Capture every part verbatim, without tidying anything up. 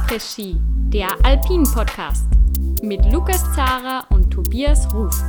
Après-Ski, der Alpin-Podcast mit Lukas Zara und Tobias Ruf.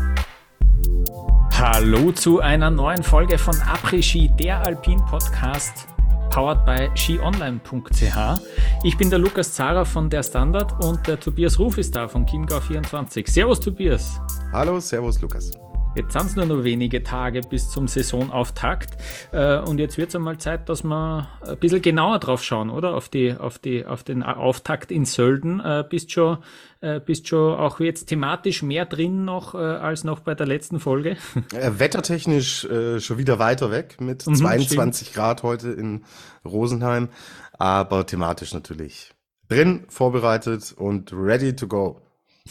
Hallo zu einer neuen Folge von Après-Ski, der Alpin-Podcast, powered by skionline punkt c h. Ich bin der Lukas Zara von der Standard und der Tobias Ruf ist da von Chiemgau vierundzwanzig. Servus Tobias. Hallo, servus Lukas. Jetzt sind es nur noch wenige Tage bis zum Saisonauftakt äh, und jetzt wird es einmal Zeit, dass wir ein bisschen genauer drauf schauen, oder? Auf die, auf die, auf den Auftakt in Sölden. Äh, bist schon, äh, bist schon auch jetzt thematisch mehr drin noch äh, als noch bei der letzten Folge? Äh, wettertechnisch äh, schon wieder weiter weg mit mhm, zweiundzwanzig stimmt. Grad heute in Rosenheim, aber thematisch natürlich drin, vorbereitet und ready to go.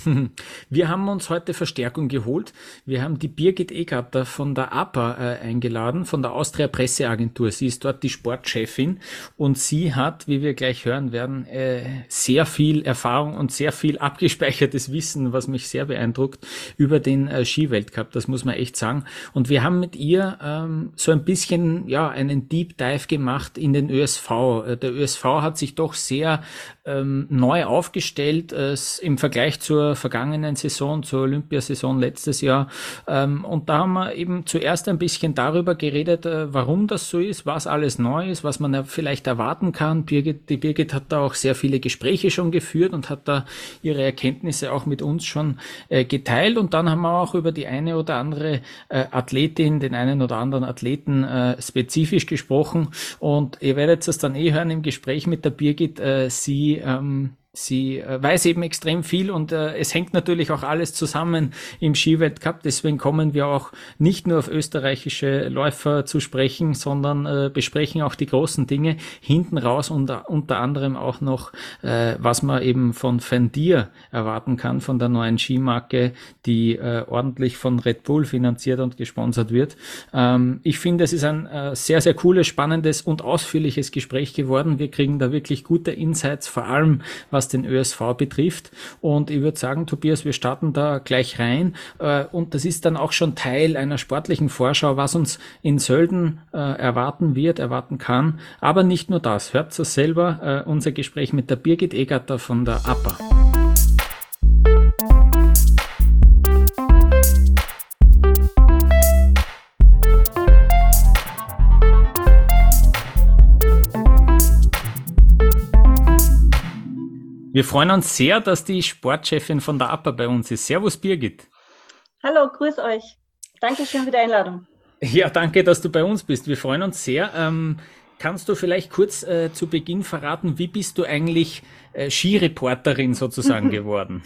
Wir haben uns heute Verstärkung geholt. Wir haben die Birgit Egatter von der A P A äh, eingeladen, von der Austria Presseagentur. Sie ist dort die Sportchefin und sie hat, wie wir gleich hören werden, äh, sehr viel Erfahrung und sehr viel abgespeichertes Wissen, was mich sehr beeindruckt, über den äh, Skiweltcup. Das muss man echt sagen. Und wir haben mit ihr ähm, so ein bisschen, ja, einen Deep Dive gemacht in den Ö S V. Äh, der Ö S V hat sich doch sehr ähm, neu aufgestellt äh, im Vergleich zur vergangenen Saison, zur Olympiasaison letztes Jahr. Ähm, und da haben wir eben zuerst ein bisschen darüber geredet, äh, warum das so ist, was alles neu ist, was man ja vielleicht erwarten kann. Birgit, die Birgit hat da auch sehr viele Gespräche schon geführt und hat da ihre Erkenntnisse auch mit uns schon äh, geteilt. Und dann haben wir auch über die eine oder andere äh, Athletin, den einen oder anderen Athleten äh, spezifisch gesprochen. Und ihr werdet es dann eh hören im Gespräch mit der Birgit. Äh, sie ähm, Sie äh, weiß eben extrem viel und äh, es hängt natürlich auch alles zusammen im Skiweltcup. Deswegen kommen wir auch nicht nur auf österreichische Läufer zu sprechen, sondern äh, besprechen auch die großen Dinge. Hinten raus unter, unter anderem auch noch, äh, was man eben von Fendir erwarten kann, von der neuen Skimarke, die äh, ordentlich von Red Bull finanziert und gesponsert wird. Ähm, ich finde, es ist ein äh, sehr, sehr cooles, spannendes und ausführliches Gespräch geworden. Wir kriegen da wirklich gute Insights, vor allem was den Ö S V betrifft. Und ich würde sagen, Tobias, wir starten da gleich rein. Und das ist dann auch schon Teil einer sportlichen Vorschau, was uns in Sölden äh, erwarten wird, erwarten kann. Aber nicht nur das. Hört es selber, äh, unser Gespräch mit der Birgit Egatter von der A P A. Wir freuen uns sehr, dass die Sportchefin von der A P A bei uns ist. Servus Birgit. Hallo, grüß euch. Dankeschön für die Einladung. Ja, danke, dass du bei uns bist. Wir freuen uns sehr. Ähm, kannst du vielleicht kurz äh, zu Beginn verraten, wie bist du eigentlich äh, Skireporterin sozusagen geworden?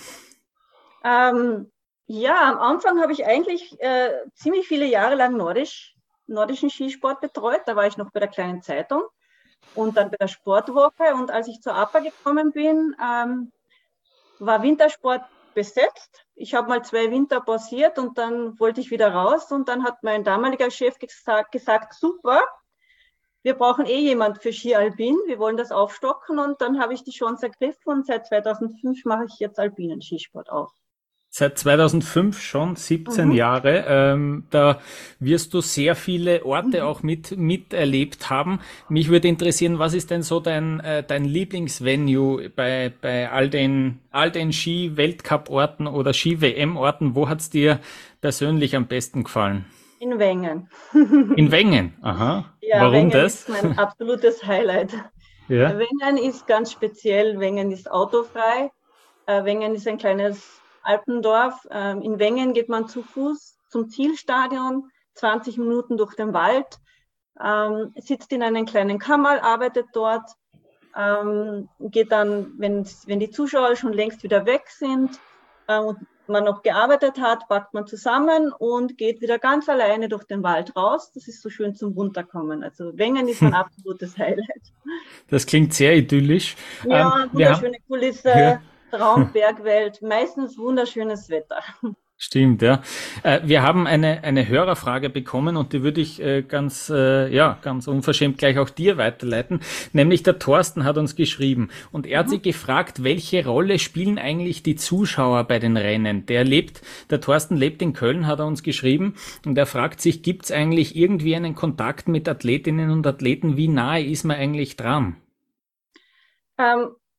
Ähm, ja, am Anfang habe ich eigentlich äh, ziemlich viele Jahre lang nordisch, nordischen Skisport betreut. Da war ich noch bei der kleinen Zeitung. Und dann bei der Sportwoche. Und als ich zur A P A gekommen bin, ähm, war Wintersport besetzt. Ich habe mal zwei Winter pausiert und dann wollte ich wieder raus. Und dann hat mein damaliger Chef gesagt, gesagt super, wir brauchen eh jemand für Ski Alpin. Wir wollen das aufstocken. Und dann habe ich die Chance ergriffen und seit zweitausendfünf mache ich jetzt alpinen Skisport auch. Seit zweitausendfünf schon, siebzehn mhm. Jahre. Ähm, da wirst du sehr viele Orte mhm. auch mit miterlebt haben. Mich würde interessieren, was ist denn so dein äh, dein Lieblingsvenue bei bei all den all den Ski-Weltcup-Orten oder Ski-W M-Orten? Wo hat's dir persönlich am besten gefallen? In Wengen. In Wengen? Aha. Ja, warum Wengen das? Ist mein absolutes Highlight. Ja. Wengen ist ganz speziell. Wengen ist autofrei. Äh, Wengen ist ein kleines Alpendorf. In Wengen geht man zu Fuß zum Zielstadion, zwanzig Minuten durch den Wald, ähm, sitzt in einem kleinen Kammerl, arbeitet dort, ähm, geht dann, wenn, wenn die Zuschauer schon längst wieder weg sind äh, und man noch gearbeitet hat, packt man zusammen und geht wieder ganz alleine durch den Wald raus. Das ist so schön zum Runterkommen. Also Wengen ist ein absolutes Highlight. Das klingt sehr idyllisch. Ja, ähm, wunderschöne Kulisse. Ja. Traum, Bergwelt, meistens wunderschönes Wetter. Stimmt, ja. Äh, wir haben eine eine Hörerfrage bekommen und die würde ich äh, ganz äh, ja ganz unverschämt gleich auch dir weiterleiten. Nämlich der Thorsten hat uns geschrieben und er hat mhm. sich gefragt, welche Rolle spielen eigentlich die Zuschauer bei den Rennen? Der lebt, der Thorsten lebt in Köln, hat er uns geschrieben und er fragt sich, gibt es eigentlich irgendwie einen Kontakt mit Athletinnen und Athleten? Wie nahe ist man eigentlich dran? Ähm,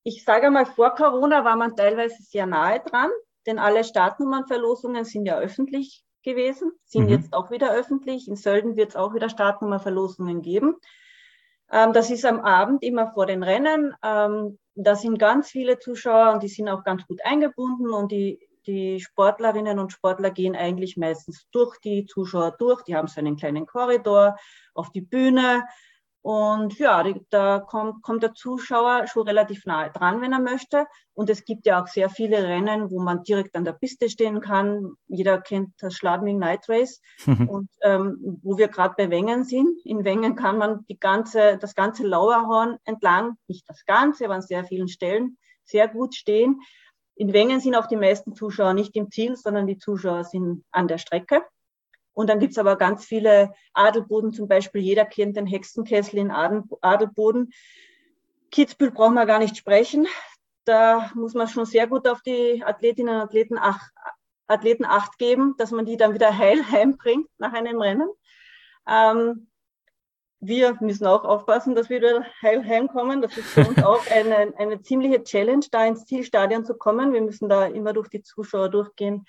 ich sage mal, vor Corona war man teilweise sehr nahe dran, denn alle Startnummernverlosungen sind ja öffentlich gewesen, sind mhm. jetzt auch wieder öffentlich. In Sölden wird es auch wieder Startnummerverlosungen geben. Ähm, das ist am Abend immer vor den Rennen. Ähm, da sind ganz viele Zuschauer und die sind auch ganz gut eingebunden und die, die Sportlerinnen und Sportler gehen eigentlich meistens durch die Zuschauer durch. Die haben so einen kleinen Korridor auf die Bühne. Und ja, die, da kommt, kommt der Zuschauer schon relativ nahe dran, wenn er möchte. Und es gibt ja auch sehr viele Rennen, wo man direkt an der Piste stehen kann. Jeder kennt das Schladming Night Race. Und ähm, wo wir gerade bei Wengen sind. In Wengen kann man die ganze, das ganze Lauerhorn entlang, nicht das ganze, aber an sehr vielen Stellen, sehr gut stehen. In Wengen sind auch die meisten Zuschauer nicht im Ziel, sondern die Zuschauer sind an der Strecke. Und dann gibt's aber ganz viele Adelboden, zum Beispiel jeder kennt den Hexenkessel in Adelboden. Kitzbühel brauchen wir gar nicht sprechen. Da muss man schon sehr gut auf die Athletinnen und Athleten, ach, Athleten Acht geben, dass man die dann wieder heil heimbringt nach einem Rennen. Ähm, wir müssen auch aufpassen, dass wir wieder heil heimkommen. Das ist für uns auch eine, eine ziemliche Challenge, da ins Zielstadion zu kommen. Wir müssen da immer durch die Zuschauer durchgehen.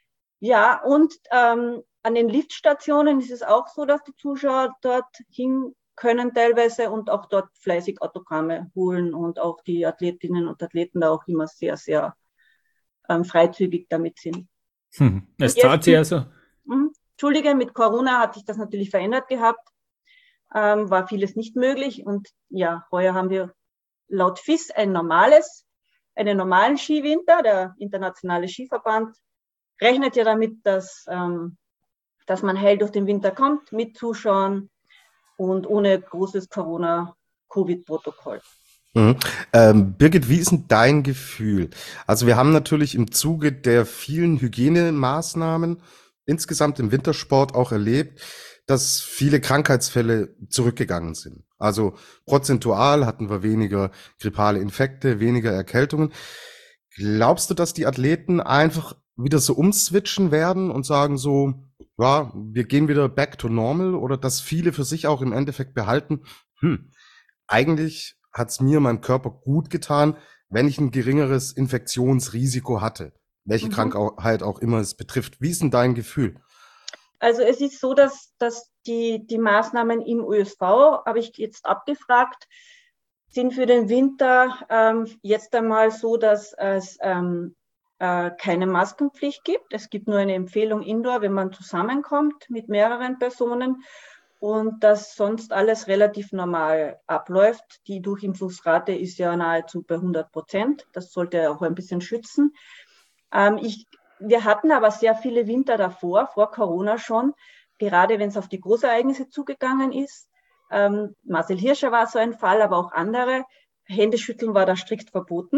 Ja, und ähm, an den Liftstationen ist es auch so, dass die Zuschauer dort hin können teilweise und auch dort fleißig Autogramme holen und auch die Athletinnen und Athleten da auch immer sehr, sehr ähm, freizügig damit sind. Hm, es zahlt sich also. Mh, Entschuldige, mit Corona hat sich das natürlich verändert gehabt, ähm, war vieles nicht möglich und ja, heuer haben wir laut F I S ein normales, einen normalen Skiwinter, der Internationale Skiverband rechnet ja damit, dass ähm, dass man heil durch den Winter kommt, mit Zuschauern und ohne großes Corona-Covid-Protokoll. Mhm. Ähm, Birgit, wie ist denn dein Gefühl? Also wir haben natürlich im Zuge der vielen Hygienemaßnahmen insgesamt im Wintersport auch erlebt, dass viele Krankheitsfälle zurückgegangen sind. Also prozentual hatten wir weniger grippale Infekte, weniger Erkältungen. Glaubst du, dass die Athleten einfach wieder so umswitchen werden und sagen so, ja, wir gehen wieder back to normal, oder dass viele für sich auch im Endeffekt behalten, hm, eigentlich hat's mir, meinem Körper gut getan, wenn ich ein geringeres Infektionsrisiko hatte, welche mhm. Krankheit auch immer es betrifft. Wie ist denn dein Gefühl? Also es ist so, dass, dass die, die Maßnahmen im Ö S V, habe ich jetzt abgefragt, sind für den Winter ähm, jetzt einmal so, dass es ähm, keine Maskenpflicht gibt. Es gibt nur eine Empfehlung indoor, wenn man zusammenkommt mit mehreren Personen und dass sonst alles relativ normal abläuft. Die Durchimpfungsrate ist ja nahezu bei hundert Prozent. Das sollte auch ein bisschen schützen. Ähm, ich, wir hatten aber sehr viele Winter davor, vor Corona schon, gerade wenn es auf die Großereignisse zugegangen ist. Ähm, Marcel Hirscher war so ein Fall, aber auch andere. Händeschütteln war da strikt verboten.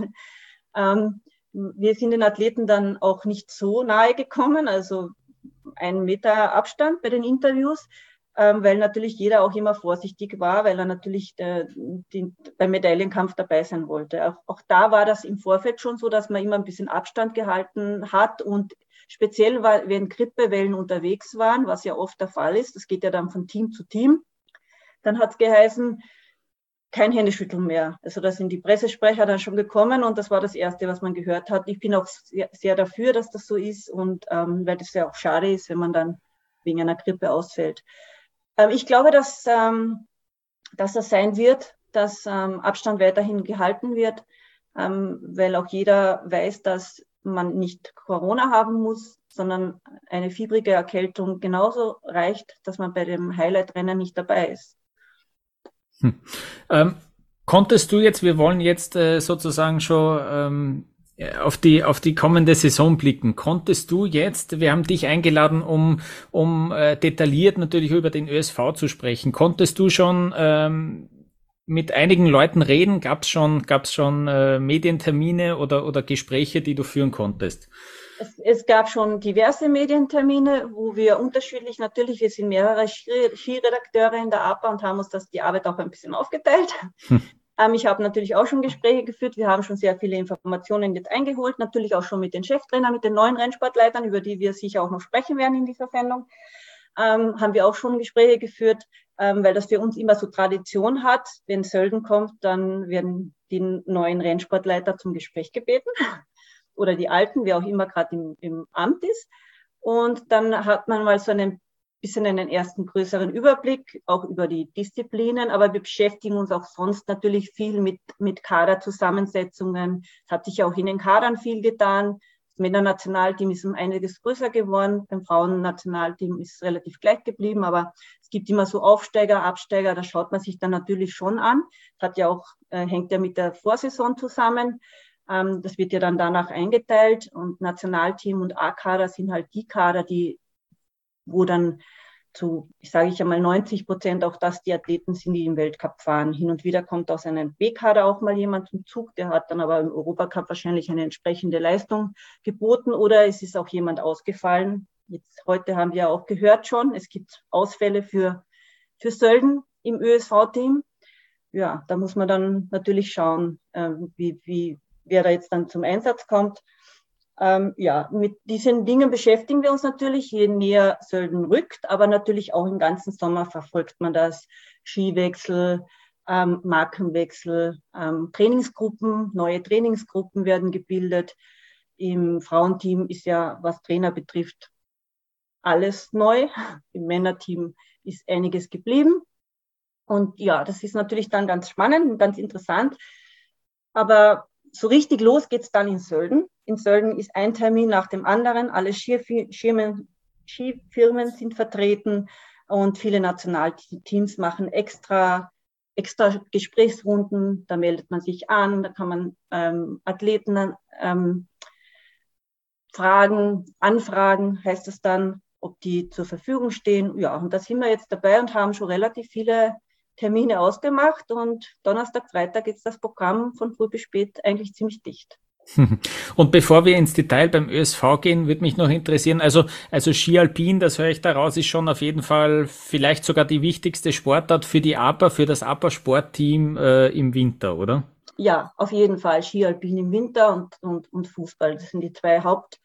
ähm, Wir sind den Athleten dann auch nicht so nahe gekommen, also ein Meter Abstand bei den Interviews, ähm, weil natürlich jeder auch immer vorsichtig war, weil er natürlich der, die, beim Medaillenkampf dabei sein wollte. Auch, auch da war das im Vorfeld schon so, dass man immer ein bisschen Abstand gehalten hat und speziell, weil, wenn Grippewellen unterwegs waren, was ja oft der Fall ist, das geht ja dann von Team zu Team, dann hat es geheißen, kein Händeschütteln mehr. Also da sind die Pressesprecher dann schon gekommen und das war das Erste, was man gehört hat. Ich bin auch sehr, sehr dafür, dass das so ist und ähm, weil das ja auch schade ist, wenn man dann wegen einer Grippe ausfällt. Ähm, ich glaube, dass, ähm, dass das sein wird, dass ähm, Abstand weiterhin gehalten wird, ähm, weil auch jeder weiß, dass man nicht Corona haben muss, sondern eine fiebrige Erkältung genauso reicht, dass man bei dem Highlight-Rennen nicht dabei ist. Hm. Ähm, konntest du jetzt, wir wollen jetzt äh, sozusagen schon ähm, auf die auf die kommende Saison blicken, konntest du jetzt, wir haben dich eingeladen, um um äh, detailliert natürlich über den Ö S V zu sprechen, konntest du schon ähm, mit einigen Leuten reden, gab's schon gab's schon äh, Medientermine oder oder Gespräche, die du führen konntest? Es, es gab schon diverse Medientermine, wo wir unterschiedlich, natürlich, wir sind mehrere Skiredakteure in der A P A und haben uns das die Arbeit auch ein bisschen aufgeteilt. Hm. Ähm, ich habe natürlich auch schon Gespräche geführt, wir haben schon sehr viele Informationen jetzt eingeholt, natürlich auch schon mit den Cheftrainern, mit den neuen Rennsportleitern, über die wir sicher auch noch sprechen werden in dieser Sendung. ähm, haben wir auch schon Gespräche geführt, ähm, weil das für uns immer so Tradition hat. Wenn Sölden kommt, dann werden die neuen Rennsportleiter zum Gespräch gebeten oder die Alten, wer auch immer gerade im, im Amt ist. Und dann hat man mal so einen bisschen einen ersten größeren Überblick, auch über die Disziplinen, aber wir beschäftigen uns auch sonst natürlich viel mit, mit Kaderzusammensetzungen. Es hat sich auch in den Kadern viel getan. Das Männernationalteam ist um einiges größer geworden, beim Frauennationalteam ist es relativ gleich geblieben, aber es gibt immer so Aufsteiger, Absteiger, da schaut man sich dann natürlich schon an. Das hat ja auch, äh, hängt ja mit der Vorsaison zusammen. Ähm, das wird ja dann danach eingeteilt und Nationalteam und A-Kader sind halt die Kader, die wo dann zu, ich sage ich einmal, neunzig Prozent auch das die Athleten sind, die im Weltcup fahren. Hin und wieder kommt aus einem B-Kader auch mal jemand zum Zug, der hat dann aber im Europacup wahrscheinlich eine entsprechende Leistung geboten oder es ist auch jemand ausgefallen. Jetzt, heute haben wir auch gehört schon, es gibt Ausfälle für, für Sölden im Ö S V-Team. Ja, da muss man dann natürlich schauen, äh, wie, wie, wer da jetzt dann zum Einsatz kommt. Ähm, ja, mit diesen Dingen beschäftigen wir uns natürlich, je näher Sölden rückt, aber natürlich auch im ganzen Sommer verfolgt man das. Skiwechsel, ähm, Markenwechsel, ähm, Trainingsgruppen, neue Trainingsgruppen werden gebildet. Im Frauenteam ist ja, was Trainer betrifft, alles neu. Im Männerteam ist einiges geblieben. Und ja, das ist natürlich dann ganz spannend und ganz interessant. Aber so richtig los geht's dann in Sölden. In Sölden ist ein Termin nach dem anderen. Alle Skifirmen, Skifirmen sind vertreten und viele Nationalteams machen extra, extra Gesprächsrunden. Da meldet man sich an, da kann man ähm, Athleten ähm, fragen, anfragen, heißt es dann, ob die zur Verfügung stehen. Ja, und da sind wir jetzt dabei und haben schon relativ viele Termine ausgemacht und Donnerstag, Freitag ist das Programm von früh bis spät eigentlich ziemlich dicht. Und bevor wir ins Detail beim Ö S V gehen, würde mich noch interessieren, also, also Ski Alpin, das höre ich daraus, ist schon auf jeden Fall vielleicht sogar die wichtigste Sportart für die A P A, für das A P A-Sportteam äh, im Winter, oder? Ja, auf jeden Fall Ski Alpin im Winter und, und, und Fußball. Das sind die zwei Haupt,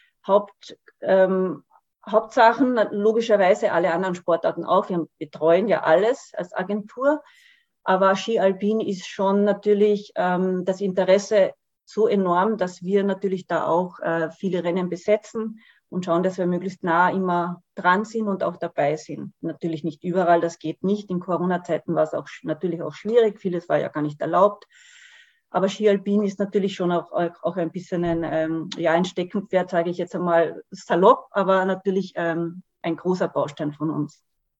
Haupt ähm, Hauptsachen, logischerweise alle anderen Sportarten auch. Wir betreuen ja alles als Agentur, aber Ski Alpin ist schon natürlich ähm, das Interesse so enorm, dass wir natürlich da auch äh, viele Rennen besetzen und schauen, dass wir möglichst nah immer dran sind und auch dabei sind. Natürlich nicht überall, das geht nicht. In Corona-Zeiten war es auch natürlich auch schwierig. Vieles war ja gar nicht erlaubt. Aber Ski Alpin ist natürlich schon auch, auch ein bisschen ein, ähm, ja, ein Steckenpferd, sage ich jetzt einmal salopp, aber natürlich ähm, ein großer Baustein von uns.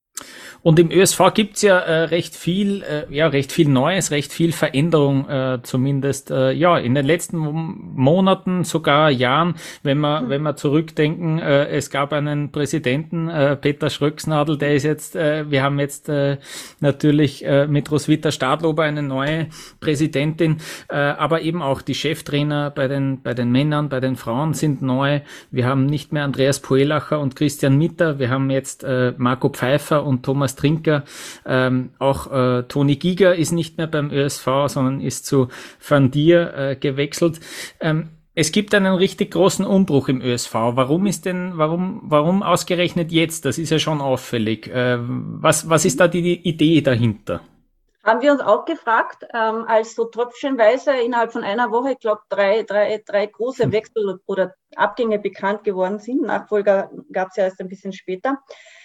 Und im Ö S V gibt's ja äh, recht viel, äh, ja, recht viel Neues, recht viel Veränderung, äh, zumindest, äh, ja, in den letzten Monaten, sogar Jahren, wenn wir, mhm. wenn wir zurückdenken, äh, es gab einen Präsidenten, äh, Peter Schröcksnadel, der ist jetzt, äh, wir haben jetzt äh, natürlich äh, mit Roswitha Stadlober eine neue Präsidentin, äh, aber eben auch die Cheftrainer bei den, bei den Männern, bei den Frauen sind neu. Wir haben nicht mehr Andreas Poelacher und Christian Mitter, wir haben jetzt äh, Marco Pfeiffer und Thomas Trinker, ähm, auch äh, Toni Giger ist nicht mehr beim Ö S V, sondern ist zu Van Dier äh, gewechselt. Ähm, es gibt einen richtig großen Umbruch im Ö S V. Warum ist denn, warum, warum ausgerechnet jetzt? Das ist ja schon auffällig. Äh, was, was ist da die, die Idee dahinter? Haben wir uns auch gefragt, ähm, als so tröpfchenweise innerhalb von einer Woche, ich glaube, drei, drei, drei große Wechsel oder Abgänge bekannt geworden sind. Nachfolger gab es ja erst ein bisschen später.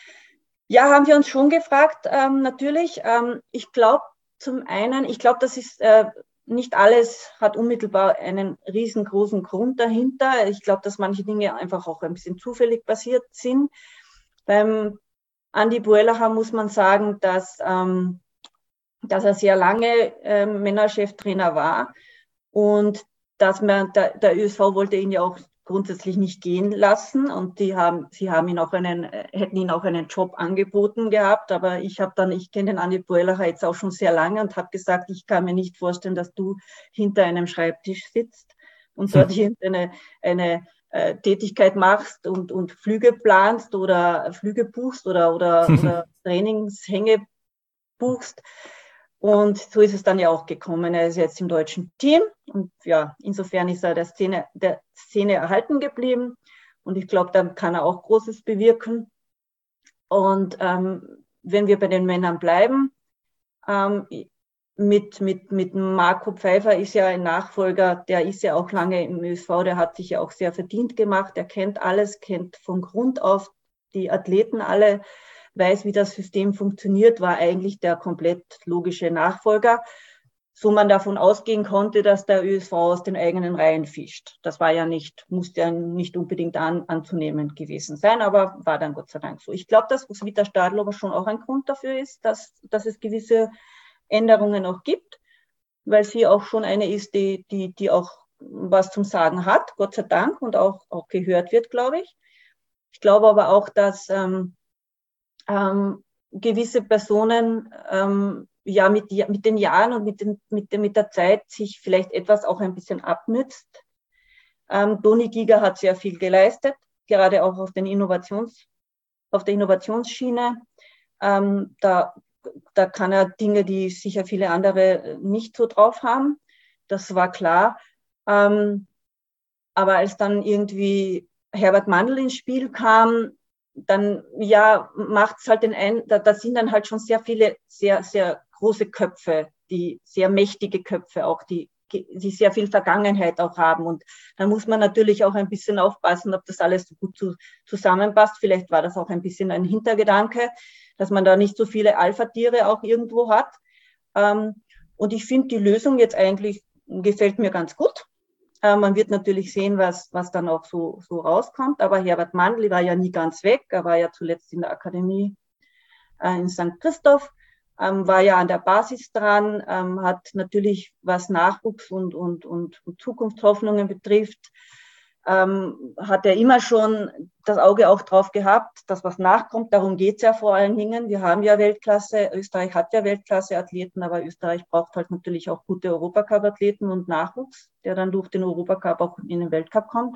Ja, haben wir uns schon gefragt, ähm, natürlich. Ähm, ich glaube zum einen, ich glaube, das ist äh, nicht alles, hat unmittelbar einen riesengroßen Grund dahinter. Ich glaube, dass manche Dinge einfach auch ein bisschen zufällig passiert sind. Beim Andi Poelacher muss man sagen, dass, ähm, dass er sehr lange äh, Männercheftrainer war und dass man, der, der Ö S V wollte ihn ja auch grundsätzlich nicht gehen lassen und die haben, sie haben ihn auch einen, hätten ihn auch einen Job angeboten gehabt, aber ich habe dann, ich kenne den Andi Poelacher jetzt auch schon sehr lange und habe gesagt, ich kann mir nicht vorstellen, dass du hinter einem Schreibtisch sitzt und dort hm. eine, eine äh, Tätigkeit machst und, und Flüge planst oder Flüge buchst oder, oder, oder Trainingshänge buchst. Und so ist es dann ja auch gekommen. Er ist jetzt im deutschen Team und ja, insofern ist er der Szene, der Szene erhalten geblieben und ich glaube, da kann er auch Großes bewirken. Und ähm, wenn wir bei den Männern bleiben, ähm, mit, mit, mit Marco Pfeiffer ist ja ein Nachfolger, der ist ja auch lange im Ö S V, der hat sich ja auch sehr verdient gemacht, der kennt alles, kennt von Grund auf die Athleten alle, weiß, wie das System funktioniert, war eigentlich der komplett logische Nachfolger, so man davon ausgehen konnte, dass der Ö S V aus den eigenen Reihen fischt. Das war ja nicht, musste ja nicht unbedingt an, anzunehmen gewesen sein, aber war dann Gott sei Dank so. Ich glaube, dass Roswitha Stadlober schon auch ein Grund dafür ist, dass, dass es gewisse Änderungen auch gibt, weil sie auch schon eine ist, die, die, die auch was zum Sagen hat, Gott sei Dank, und auch, auch gehört wird, glaube ich. Ich glaube aber auch, dass ähm, ähm, gewisse Personen ähm, ja mit, mit den Jahren und mit, den, mit, den, mit der Zeit sich vielleicht etwas auch ein bisschen abnützt. Ähm, Toni Giger hat sehr viel geleistet, gerade auch auf, den Innovations, auf der Innovationsschiene. Ähm, da, da kann er Dinge, die sicher viele andere nicht so drauf haben. Das war klar. Ähm, aber als dann irgendwie Herbert Mandl ins Spiel kam, dann ja macht es halt den ein, da, da sind dann halt schon sehr viele sehr sehr große Köpfe, die sehr mächtige Köpfe auch, die die sehr viel Vergangenheit auch haben, und da muss man natürlich auch ein bisschen aufpassen, ob das alles so gut zu, zusammenpasst. Vielleicht war das auch ein bisschen ein Hintergedanke, dass man da nicht so viele Alpha-Tiere auch irgendwo hat. Ähm, und ich finde die Lösung jetzt eigentlich gefällt mir ganz gut. Äh, man wird natürlich sehen, was, was dann auch so, so rauskommt. Aber Herbert Mandl war ja nie ganz weg. Er war ja zuletzt in der Akademie äh, in Sankt Christoph, ähm, war ja an der Basis dran, ähm, hat natürlich, was Nachwuchs und, und, und, und Zukunftshoffnungen betrifft, ähm, hat er immer schon das Auge auch drauf gehabt, dass was nachkommt. Darum geht's ja vor allen Dingen. Wir haben ja Weltklasse, Österreich hat ja Weltklasse-Athleten, aber Österreich braucht halt natürlich auch gute Europacup-Athleten und Nachwuchs, der dann durch den Europacup auch in den Weltcup kommt.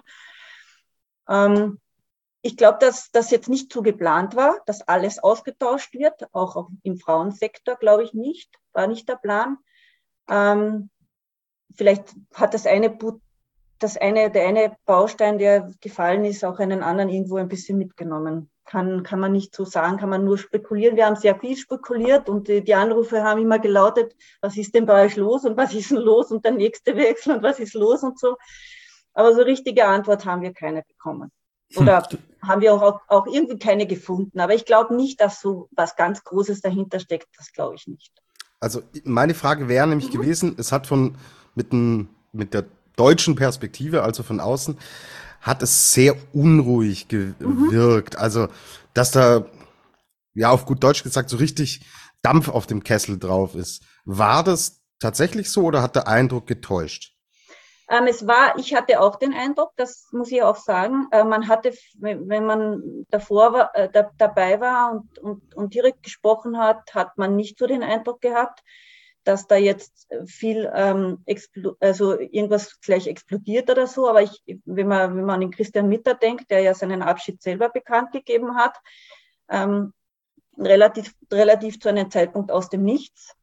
Ähm, ich glaube, dass das jetzt nicht so geplant war, dass alles ausgetauscht wird, auch im Frauensektor, glaube ich nicht, war nicht der Plan. Ähm, vielleicht hat das eine das eine, der eine Baustein, der gefallen ist, auch einen anderen irgendwo ein bisschen mitgenommen. Kann, kann man nicht so sagen, kann man nur spekulieren. Wir haben sehr viel spekuliert und die, die Anrufe haben immer gelautet, was ist denn bei euch los und was ist denn los und der nächste Wechsel und was ist los und so. Aber so richtige Antwort haben wir keine bekommen. Oder hm. haben wir auch, auch irgendwie keine gefunden. Aber ich glaube nicht, dass so was ganz Großes dahinter steckt. Das glaube ich nicht. Also meine Frage wäre nämlich mhm. gewesen, es hat von mit, ein, mit der deutschen Perspektive, also von außen, hat es sehr unruhig gewirkt. Mhm. Also, dass da, ja, auf gut Deutsch gesagt, so richtig Dampf auf dem Kessel drauf ist. War das tatsächlich so oder hat der Eindruck getäuscht? Ähm, es war, ich hatte auch den Eindruck, das muss ich auch sagen, äh, man hatte, wenn man davor war, äh, da, dabei war und, und, und direkt gesprochen hat, hat man nicht so den Eindruck gehabt, dass da jetzt viel, ähm, expl- also irgendwas gleich explodiert oder so. Aber ich, wenn man, wenn man an den Christian Mitter denkt, der ja seinen Abschied selber bekannt gegeben hat, ähm, relativ, relativ zu einem Zeitpunkt aus dem Nichts,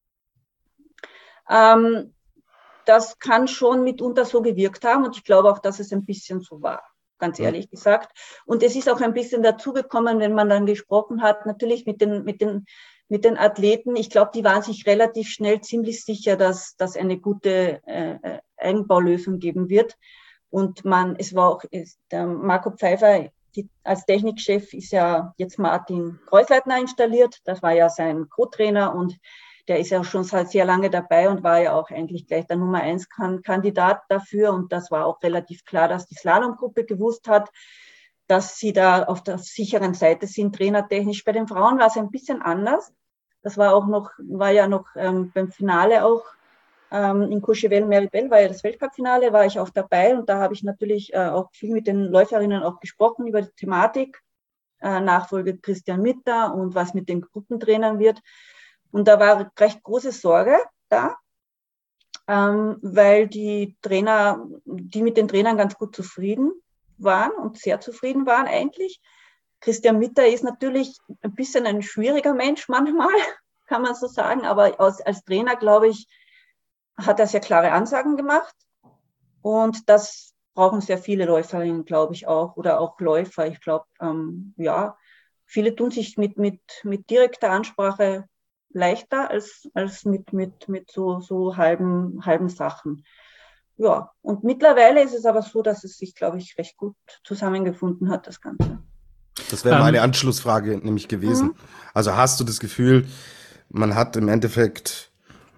ähm, das kann schon mitunter so gewirkt haben, und ich glaube auch, dass es ein bisschen so war, ganz ehrlich gesagt. Und es ist auch ein bisschen dazugekommen, wenn man dann gesprochen hat, natürlich mit den, mit den, mit den Athleten. Ich glaube, die waren sich relativ schnell ziemlich sicher, dass, dass eine gute äh, Eigenbaulösung geben wird. Und man, es war auch, es, der Marco Pfeiffer, die, als Technikchef ist ja jetzt Martin Kreuzleitner installiert. Das war ja sein Co-Trainer, und der ist ja schon seit sehr lange dabei und war ja auch eigentlich gleich der Nummer eins Kandidat dafür. Und das war auch relativ klar, dass die Slalomgruppe gewusst hat, dass sie da auf der sicheren Seite sind, trainertechnisch. Bei den Frauen war es ein bisschen anders. Das war auch noch, war ja noch ähm, beim Finale auch ähm, in Courchevel-Méribel, war ja das Weltcup-Finale, war ich auch dabei, und da habe ich natürlich äh, auch viel mit den Läuferinnen auch gesprochen über die Thematik, äh, Nachfolge Christian Mitter und was mit den Gruppentrainern wird. Und da war recht große Sorge da, ähm, weil die Trainer, die mit den Trainern ganz gut zufrieden waren und sehr zufrieden waren eigentlich. Christian Mitter ist natürlich ein bisschen ein schwieriger Mensch manchmal, kann man so sagen, aber als, als Trainer, glaube ich, hat er sehr klare Ansagen gemacht, und das brauchen sehr viele Läuferinnen, glaube ich auch, oder auch Läufer. Ich glaube, ähm, ja, viele tun sich mit, mit, mit direkter Ansprache leichter als, als mit, mit, mit so, so halben, halben Sachen. Ja, und mittlerweile ist es aber so, dass es sich, glaube ich, recht gut zusammengefunden hat, das Ganze. Das wäre meine Ähm, Anschlussfrage nämlich gewesen. Mhm. Also hast du das Gefühl, man hat im Endeffekt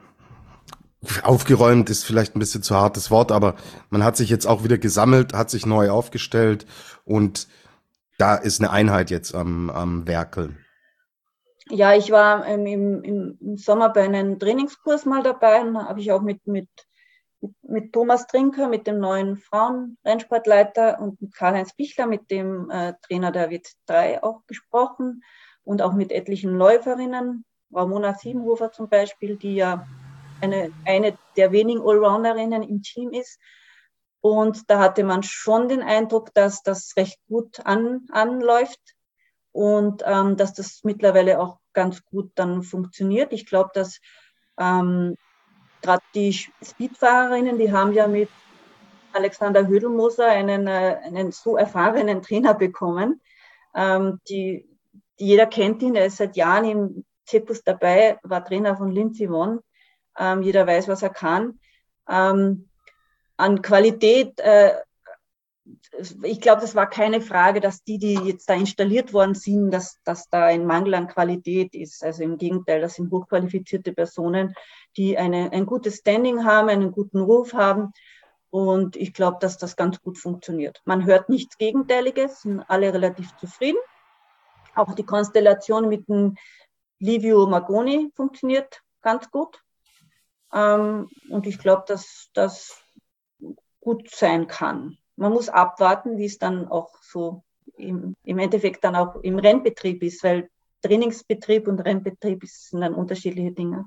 aufgeräumt, ist vielleicht ein bisschen zu hartes Wort, aber man hat sich jetzt auch wieder gesammelt, hat sich neu aufgestellt und da ist eine Einheit jetzt am, am Werkeln. Ja, ich war ähm, im, im, im Sommer bei einem Trainingskurs mal dabei und da habe ich auch mit, mit, mit, mit Thomas Trinker, mit dem neuen Frauenrennsportleiter und mit Karl-Heinz Bichler, mit dem äh, Trainer der W T drei auch gesprochen und auch mit etlichen Läuferinnen, Ramona Siebenhofer zum Beispiel, die ja eine, eine der wenigen Allrounderinnen im Team ist. Und da hatte man schon den Eindruck, dass das recht gut an, anläuft und ähm, dass das mittlerweile auch ganz gut dann funktioniert. Ich glaube, dass ähm, gerade die Speedfahrerinnen, die haben ja mit Alexander Hödelmoser einen, äh, einen so erfahrenen Trainer bekommen. Ähm, die, die jeder kennt ihn, er ist seit Jahren im Cepos dabei, war Trainer von Lindsey Vonn. Ähm, jeder weiß, was er kann. Ähm, an Qualität, äh, ich glaube, das war keine Frage, dass die, die jetzt da installiert worden sind, dass, dass da ein Mangel an Qualität ist. Also im Gegenteil, das sind hochqualifizierte Personen, die eine, ein gutes Standing haben, einen guten Ruf haben. Und ich glaube, dass das ganz gut funktioniert. Man hört nichts Gegenteiliges, sind alle relativ zufrieden. Auch die Konstellation mit dem Livio Magoni funktioniert ganz gut. Ähm, und ich glaube, dass das gut sein kann. Man muss abwarten, wie es dann auch so im, im Endeffekt dann auch im Rennbetrieb ist, weil Trainingsbetrieb und Rennbetrieb sind dann unterschiedliche Dinge.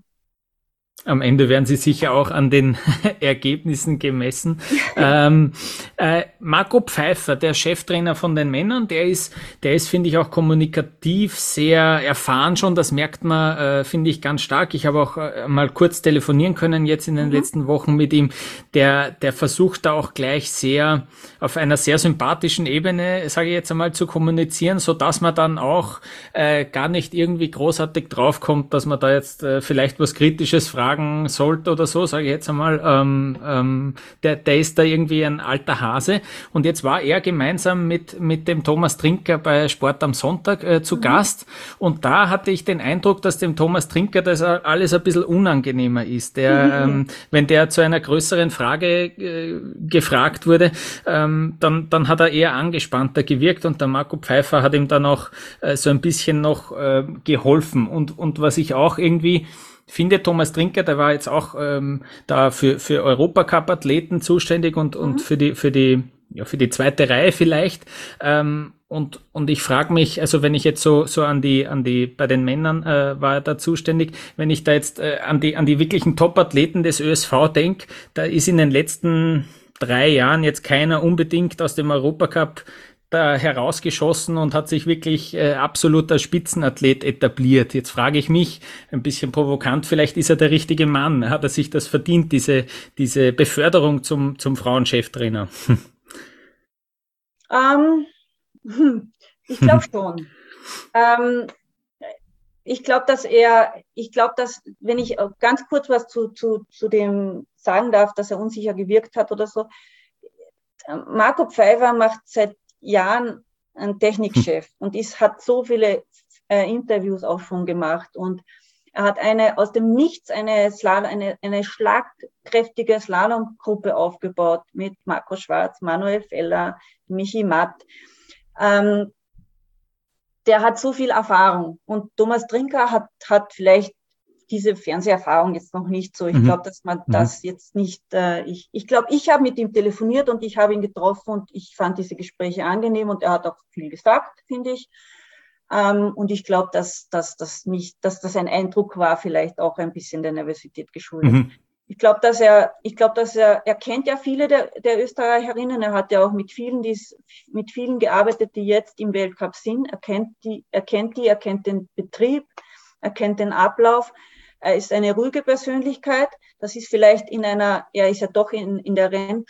Am Ende werden sie sicher auch an den Ergebnissen gemessen. ähm, äh, Marco Pfeiffer, der Cheftrainer von den Männern, der ist, der ist, finde ich, auch kommunikativ sehr erfahren schon. Das merkt man, äh, finde ich, ganz stark. Ich habe auch äh, mal kurz telefonieren können jetzt in den mhm. letzten Wochen mit ihm. Der, der versucht da auch gleich sehr auf einer sehr sympathischen Ebene, sage ich jetzt einmal, zu kommunizieren, so dass man dann auch äh, gar nicht irgendwie großartig draufkommt, dass man da jetzt äh, vielleicht was Kritisches fragt sollte oder so, sage ich jetzt einmal, ähm, ähm, der, der ist da irgendwie ein alter Hase. Und jetzt war er gemeinsam mit, mit dem Thomas Trinker bei Sport am Sonntag äh, zu mhm. Gast. Und da hatte ich den Eindruck, dass dem Thomas Trinker das alles ein bisschen unangenehmer ist. Der, mhm. ähm, wenn der zu einer größeren Frage äh, gefragt wurde, ähm, dann, dann hat er eher angespannter gewirkt und der Marco Pfeiffer hat ihm dann auch äh, so ein bisschen noch äh, geholfen. Und, und was ich auch irgendwie finde, Thomas Trinker, der war jetzt auch ähm, da für für Europacup-Athleten zuständig und und mhm. für die für die ja für die zweite Reihe vielleicht. Ähm, und und ich frage mich, also wenn ich jetzt so so an die an die bei den Männern äh, war er da zuständig, wenn ich da jetzt äh, an die an die wirklichen Top-Athleten des Ö S V denke, da ist in den letzten drei Jahren jetzt keiner unbedingt aus dem Europacup da herausgeschossen und hat sich wirklich äh, absoluter Spitzenathlet etabliert. Jetzt frage ich mich, ein bisschen provokant, vielleicht ist er der richtige Mann. Hat er sich das verdient, diese diese Beförderung zum zum Frauencheftrainer? Ähm, ich glaube schon. ähm, ich glaube, dass er, ich glaube, dass, wenn ich ganz kurz was zu, zu, zu dem sagen darf, dass er unsicher gewirkt hat oder so, Marco Pfeiffer macht seit Jahren ein Technikchef und ist, hat so viele äh, Interviews auch schon gemacht und er hat eine aus dem Nichts eine, Slalom, eine, eine schlagkräftige Slalomgruppe aufgebaut mit Marco Schwarz, Manuel Feller, Michi Matt. Ähm, der hat so viel Erfahrung und Thomas Trinker hat, hat vielleicht diese Fernseherfahrung jetzt noch nicht so. Ich mhm. glaube, dass man mhm. das jetzt nicht, äh, ich ich glaube, ich habe mit ihm telefoniert und ich habe ihn getroffen und ich fand diese Gespräche angenehm und er hat auch viel gesagt, finde ich. Ähm, und ich glaube, dass, dass, dass, mich, dass das ein Eindruck war, vielleicht auch ein bisschen der Nervosität geschuldet. Mhm. Ich glaube, dass er, ich glaube, dass er, er kennt ja viele der, der Österreicherinnen. Er hat ja auch mit vielen, die's, mit vielen gearbeitet, die jetzt im Weltcup sind. Er kennt die, er kennt die, er kennt den Betrieb, er kennt den Ablauf. Er ist eine ruhige Persönlichkeit. Das ist vielleicht in einer, er ist ja doch in, in der Renn,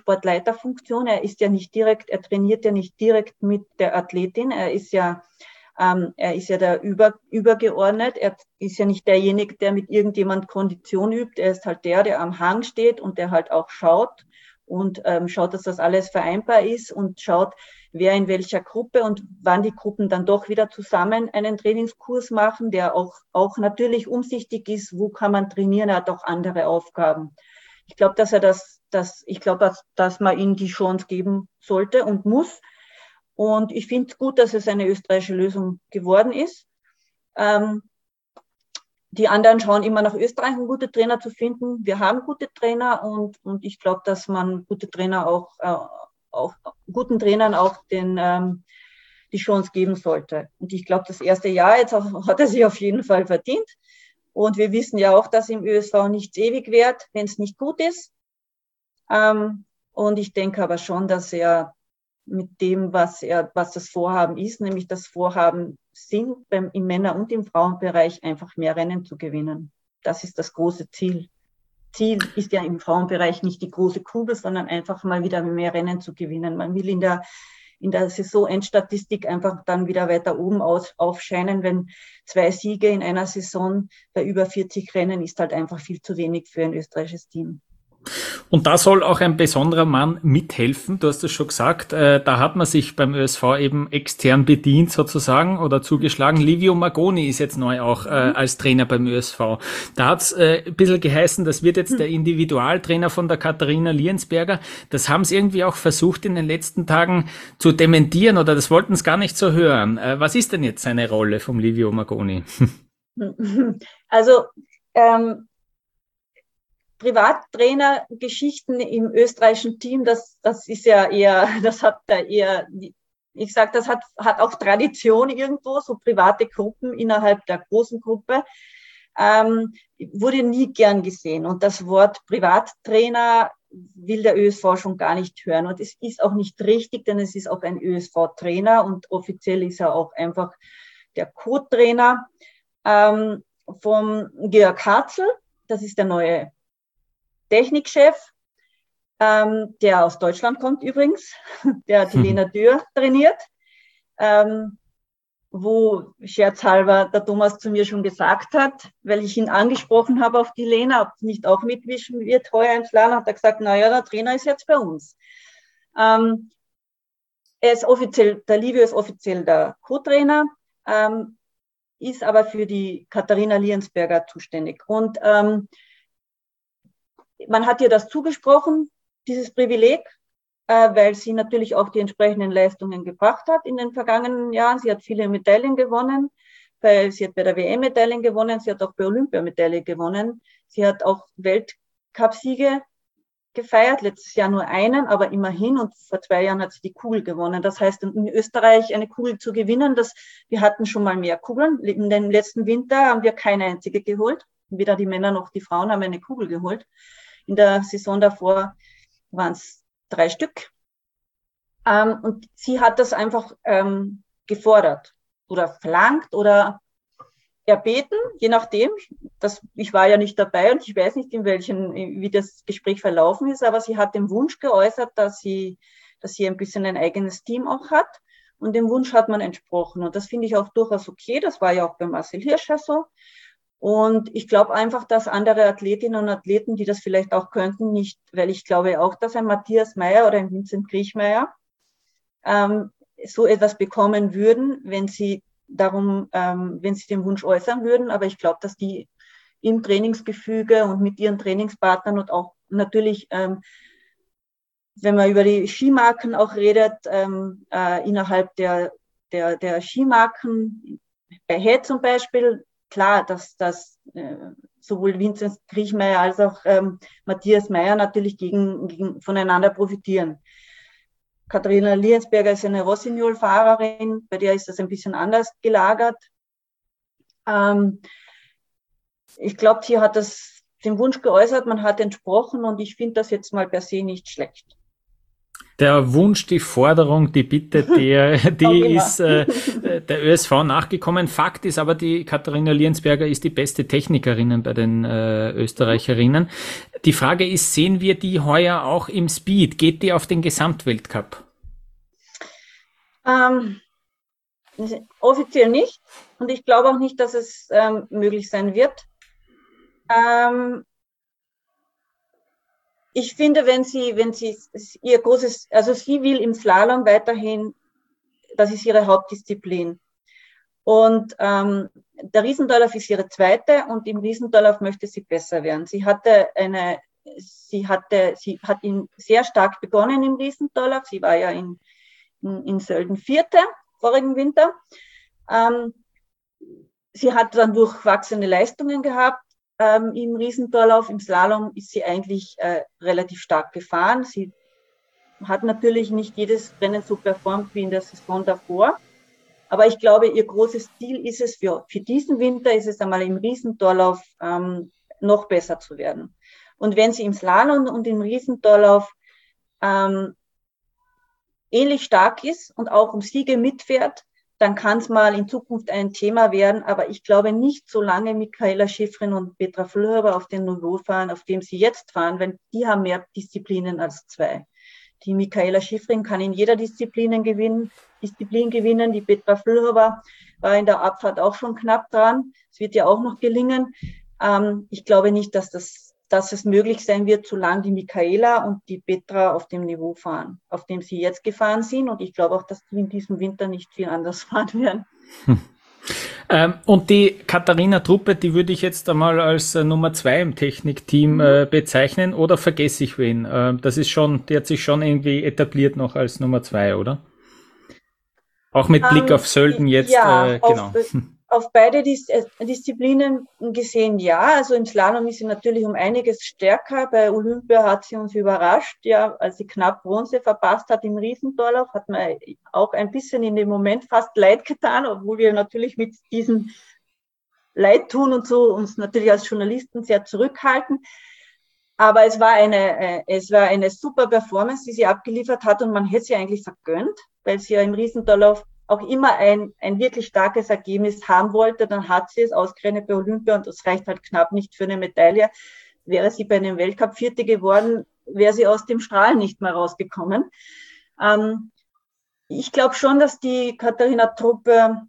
Rennsportleiterfunktion. Er ist ja nicht direkt, er trainiert ja nicht direkt mit der Athletin. Er ist ja Ähm, er ist ja da über, übergeordnet. Er ist ja nicht derjenige, der mit irgendjemand Kondition übt. Er ist halt der, der am Hang steht und der halt auch schaut und ähm, schaut, dass das alles vereinbar ist und schaut, wer in welcher Gruppe und wann die Gruppen dann doch wieder zusammen einen Trainingskurs machen, der auch, auch natürlich umsichtig ist, wo kann man trainieren, er hat auch andere Aufgaben. Ich glaube, dass er das, dass, ich glaube, dass, dass man ihm die Chance geben sollte und muss. Und ich finde es gut, dass es eine österreichische Lösung geworden ist. Ähm, die anderen schauen immer nach Österreich, um gute Trainer zu finden. Wir haben gute Trainer und, und ich glaube, dass man gute Trainer auch, äh, auch guten Trainern auch den, ähm, die Chance geben sollte. Und ich glaube, das erste Jahr jetzt auch, hat er sich auf jeden Fall verdient. Und wir wissen ja auch, dass im Ö S V nichts ewig währt, wenn es nicht gut ist. Ähm, und ich denke aber schon, dass er mit dem, was er, was das Vorhaben ist, nämlich das Vorhaben sind, beim, im Männer- und im Frauenbereich einfach mehr Rennen zu gewinnen. Das ist das große Ziel. Ziel ist ja im Frauenbereich nicht die große Kugel, sondern einfach mal wieder mehr Rennen zu gewinnen. Man will in der in der Saisonendstatistik einfach dann wieder weiter oben aus, aufscheinen, wenn zwei Siege in einer Saison bei über vierzig Rennen ist halt einfach viel zu wenig für ein österreichisches Team. Und da soll auch ein besonderer Mann mithelfen, du hast es schon gesagt, äh, da hat man sich beim Ö S V eben extern bedient sozusagen oder zugeschlagen. Livio Magoni ist jetzt neu auch äh, als Trainer beim Ö S V. Da hat es äh, ein bisschen geheißen, das wird jetzt der Individualtrainer von der Katharina Liensberger. Das haben sie irgendwie auch versucht in den letzten Tagen zu dementieren oder das wollten sie gar nicht so hören. Äh, was ist denn jetzt seine Rolle vom Livio Magoni? Also ähm, Privattrainergeschichten im österreichischen Team, das, das ist ja eher, das hat da eher, ich sag, das hat, hat auch Tradition irgendwo, so private Gruppen innerhalb der großen Gruppe, ähm, wurde nie gern gesehen. Und das Wort Privattrainer will der Ö S V schon gar nicht hören. Und es ist auch nicht richtig, denn es ist auch ein Ö S V-Trainer und offiziell ist er auch einfach der Co-Trainer ähm, vom Georg Hartl. Das ist der neue Technikchef, ähm, der aus Deutschland kommt übrigens, der hat die Lena Dürr trainiert, ähm, wo scherzhalber der Thomas zu mir schon gesagt hat, weil ich ihn angesprochen habe auf die Lena, ob sie nicht auch mitwischen wird heuer im Slalom, hat er gesagt, naja, der Trainer ist jetzt bei uns. Ähm, er ist offiziell, der Livio ist offiziell der Co-Trainer, ähm, ist aber für die Katharina Liensberger zuständig. Und ähm, man hat ihr das zugesprochen, dieses Privileg, äh, weil sie natürlich auch die entsprechenden Leistungen gebracht hat in den vergangenen Jahren. Sie hat viele Medaillen gewonnen, weil sie hat bei der W M Medaillen gewonnen, sie hat auch bei Olympia Medaille gewonnen. Sie hat auch Weltcupsiege gefeiert, letztes Jahr nur einen, aber immerhin, und vor zwei Jahren hat sie die Kugel gewonnen. Das heißt, in Österreich eine Kugel zu gewinnen, das, wir hatten schon mal mehr Kugeln. In dem letzten Winter haben wir keine einzige geholt. Weder die Männer noch die Frauen haben eine Kugel geholt. In der Saison davor waren es drei Stück. Ähm, und sie hat das einfach ähm, gefordert oder verlangt oder erbeten, je nachdem. Das, ich war ja nicht dabei und ich weiß nicht, in welchen, wie das Gespräch verlaufen ist, aber sie hat den Wunsch geäußert, dass sie, dass sie ein bisschen ein eigenes Team auch hat. Und dem Wunsch hat man entsprochen. Und das finde ich auch durchaus okay. Das war ja auch bei Marcel Hirscher so. Und ich glaube einfach, dass andere Athletinnen und Athleten, die das vielleicht auch könnten, nicht, weil ich glaube auch, dass ein Matthias Mayr oder ein Vincent Kriechmayr ähm, so etwas bekommen würden, wenn sie darum, ähm, wenn sie den Wunsch äußern würden. Aber ich glaube, dass die im Trainingsgefüge und mit ihren Trainingspartnern und auch natürlich, ähm, wenn man über die Skimarken auch redet, ähm, äh, innerhalb der, der, der Skimarken, bei Head zum Beispiel, klar, dass, dass äh, sowohl Vincent Kriechmayr als auch ähm, Matthias Mayr natürlich gegen, gegen, voneinander profitieren. Katharina Liensberger ist eine Rossignol-Fahrerin, bei der ist das ein bisschen anders gelagert. Ähm, ich glaube, sie hat das, den Wunsch geäußert, man hat entsprochen und ich finde das jetzt mal per se nicht schlecht. Der Wunsch, die Forderung, die Bitte, der, die ist äh, der Ö S V nachgekommen. Fakt ist aber, die Katharina Liensberger ist die beste Technikerin bei den äh, Österreicherinnen. Die Frage ist, sehen wir die heuer auch im Speed? Geht die auf den Gesamtweltcup? Ähm, offiziell nicht. Und ich glaube auch nicht, dass es ähm, möglich sein wird. Ähm, ich finde, wenn sie, wenn sie ihr großes, also sie will im Slalom weiterhin, das ist ihre Hauptdisziplin. Und ähm, der Riesendorlauf ist ihre zweite und im Riesendorlauf möchte sie besser werden. Sie hatte eine, sie hatte, sie hat ihn sehr stark begonnen im Riesendorlauf. Sie war ja in, in, in Sölden Vierte vorigen Winter. Ähm, sie hat dann durchwachsene Leistungen gehabt. Ähm, im Riesendorlauf, im Slalom ist sie eigentlich äh, relativ stark gefahren. Sie hat natürlich nicht jedes Rennen so performt wie in der Saison davor. Aber ich glaube, ihr großes Ziel ist es, für, für diesen Winter ist es einmal im Riesendorlauf ähm, noch besser zu werden. Und wenn sie im Slalom und im Riesendorlauf ähm, ähnlich stark ist und auch um Siege mitfährt, dann kann es mal in Zukunft ein Thema werden. Aber ich glaube nicht, solange Michaela Shiffrin und Petra Vlhova auf dem Niveau fahren, auf dem sie jetzt fahren, weil die haben mehr Disziplinen als zwei. Die Michaela Shiffrin kann in jeder Disziplin gewinnen, Disziplin gewinnen. Die Petra Vlhova war in der Abfahrt auch schon knapp dran. Es wird ja auch noch gelingen. Ähm, ich glaube nicht, dass das, dass es möglich sein wird, solange die Michaela und die Petra auf dem Niveau fahren, auf dem sie jetzt gefahren sind. Und ich glaube auch, dass die in diesem Winter nicht viel anders fahren werden. Hm. Ähm, und die Katharina Truppe, die würde ich jetzt einmal als äh, Nummer zwei im Technikteam äh, bezeichnen, oder vergesse ich wen? Äh, das ist schon, die hat sich schon irgendwie etabliert noch als Nummer zwei, oder? Auch mit Blick um, auf Sölden jetzt, ja, äh, genau. Auf, auf beide Dis Disziplinen gesehen, ja. Also im Slalom ist sie natürlich um einiges stärker. Bei Olympia hat sie uns überrascht, ja, als sie knapp Bronze verpasst hat im Riesendorlauf, hat man auch ein bisschen in dem Moment fast leid getan, obwohl wir natürlich mit diesem Leid tun und so uns natürlich als Journalisten sehr zurückhalten. Aber es war eine, äh, es war eine super Performance, die sie abgeliefert hat, und man hätte sie eigentlich vergönnt, weil sie ja im Riesendorlauf auch immer ein, ein wirklich starkes Ergebnis haben wollte. Dann hat sie es ausgerechnet bei Olympia, und das reicht halt knapp nicht für eine Medaille. Wäre sie bei einem Weltcup Vierte geworden, wäre sie aus dem Strahl nicht mehr rausgekommen. Ähm, ich glaube schon, dass die Katharina Truppe,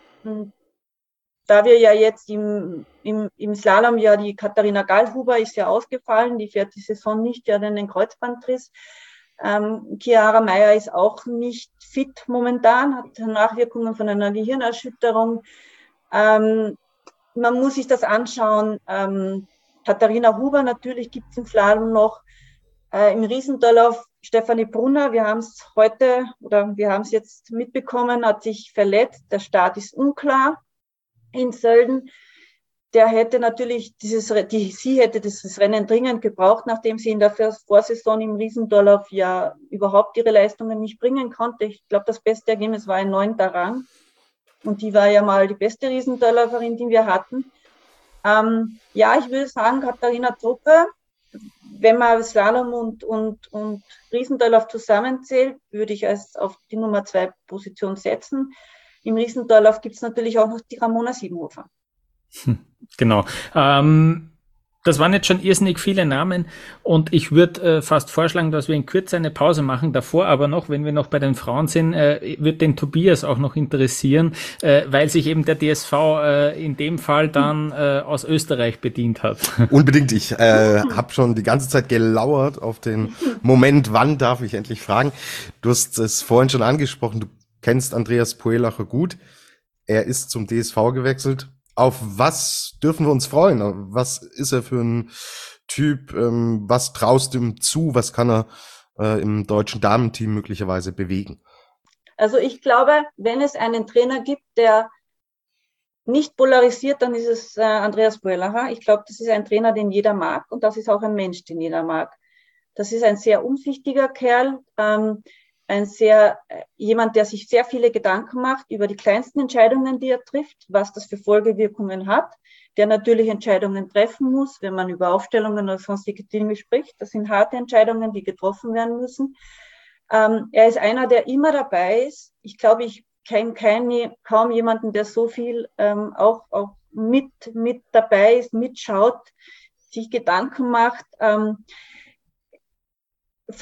da wir ja jetzt im, im, im Slalom ja die Katharina Gallhuber ist ja ausgefallen, die fährt die Saison nicht, die hat einen Kreuzbandriss. Ähm, Chiara Meyer ist auch nicht fit momentan, hat Nachwirkungen von einer Gehirnerschütterung. Ähm, man muss sich das anschauen. Ähm, Katharina Huber natürlich gibt es im Slalom noch. Äh, Im Riesendorlauf Stefanie Brunner, wir haben es heute oder wir haben es jetzt mitbekommen, hat sich verletzt. Der Start ist unklar in Sölden. Der hätte natürlich dieses, die, sie hätte dieses Rennen dringend gebraucht, nachdem sie in der Vorsaison im Riesendorlauf ja überhaupt ihre Leistungen nicht bringen konnte. Ich glaube, das beste Ergebnis war ein neunter Rang. Und die war ja mal die beste Riesendorläuferin, die wir hatten. Ähm, ja, ich würde sagen, Katharina Truppe, wenn man Slalom und, und, und Riesendorlauf zusammenzählt, würde ich als auf die Nummer zwei Position setzen. Im Riesendorlauf gibt es natürlich auch noch die Ramona Siebenhofer. Hm, genau. Ähm, das waren jetzt schon irrsinnig viele Namen, und ich würde äh, fast vorschlagen, dass wir in Kürze eine Pause machen. Davor aber noch, wenn wir noch bei den Frauen sind, äh, wird den Tobias auch noch interessieren, äh, weil sich eben der D S V äh, in dem Fall dann äh, aus Österreich bedient hat. Unbedingt. Ich äh, habe schon die ganze Zeit gelauert auf den Moment, wann darf ich endlich fragen. Du hast es vorhin schon angesprochen, du kennst Andreas Poelacher gut. Er ist zum D S V gewechselt. Auf was dürfen wir uns freuen? Was ist er für ein Typ? Was traust du ihm zu? Was kann er äh, im deutschen Damenteam möglicherweise bewegen? Also ich glaube, wenn es einen Trainer gibt, der nicht polarisiert, dann ist es äh, Andreas Poelacher. Ich glaube, das ist ein Trainer, den jeder mag, und das ist auch ein Mensch, den jeder mag. Das ist ein sehr umsichtiger Kerl, ähm, ein sehr, jemand, der sich sehr viele Gedanken macht über die kleinsten Entscheidungen, die er trifft, was das für Folgewirkungen hat, der natürlich Entscheidungen treffen muss, wenn man über Aufstellungen oder sonstige Dinge spricht. Das sind harte Entscheidungen, die getroffen werden müssen. Ähm, er ist einer, der immer dabei ist. Ich glaube, ich kenne keine, kaum jemanden, der so viel ähm, auch, auch mit, mit dabei ist, mitschaut, sich Gedanken macht. Ähm,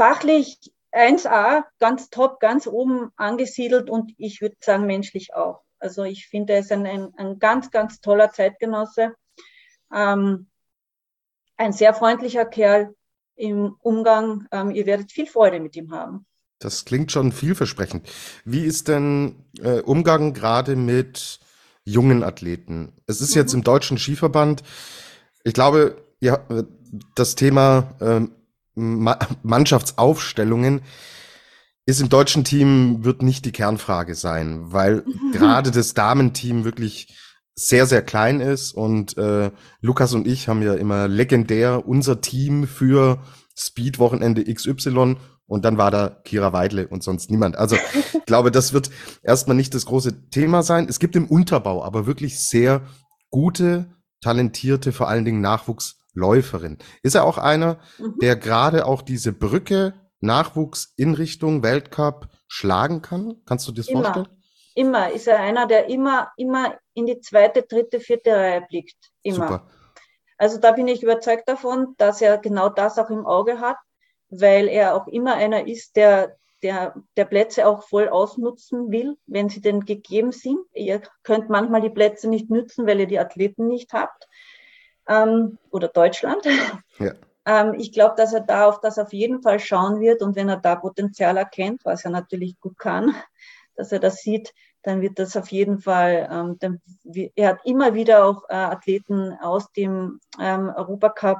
fachlich eins A, ganz top, ganz oben angesiedelt, und ich würde sagen menschlich auch. Also ich finde, er ist ein, ein, ein ganz, ganz toller Zeitgenosse. Ähm, ein sehr freundlicher Kerl im Umgang. Ähm, ihr werdet viel Freude mit ihm haben. Das klingt schon vielversprechend. Wie ist denn äh, Umgang gerade mit jungen Athleten? Es ist jetzt Mhm. im Deutschen Skiverband, ich glaube, ja, äh, das Thema ähm, Ma Mannschaftsaufstellungen ist im deutschen Team, wird nicht die Kernfrage sein, weil gerade das Damenteam wirklich sehr, sehr klein ist und äh, Lukas und ich haben ja immer legendär unser Team für Speed-Wochenende X Y und dann war da Kira Weidle und sonst niemand. Also ich glaube, das wird erstmal nicht das große Thema sein. Es gibt im Unterbau aber wirklich sehr gute, talentierte, vor allen Dingen Nachwuchsläuferin. Ist er auch einer, Mhm. der gerade auch diese Brücke Nachwuchs in Richtung Weltcup schlagen kann? Kannst du dir das Immer, vorstellen? immer ist er einer, der immer, immer in die zweite, dritte, vierte Reihe blickt. Immer. Super. Also da bin ich überzeugt davon, dass er genau das auch im Auge hat, weil er auch immer einer ist, der, der, der Plätze auch voll ausnutzen will, wenn sie denn gegeben sind. Ihr könnt manchmal die Plätze nicht nützen, weil ihr die Athleten nicht habt. Ähm, oder Deutschland. Ja. Ähm, ich glaube, dass er da auf das auf jeden Fall schauen wird und wenn er da Potenzial erkennt, was er natürlich gut kann, dass er das sieht, dann wird das auf jeden Fall, ähm, dann, er hat immer wieder auch äh, Athleten aus dem ähm, Europacup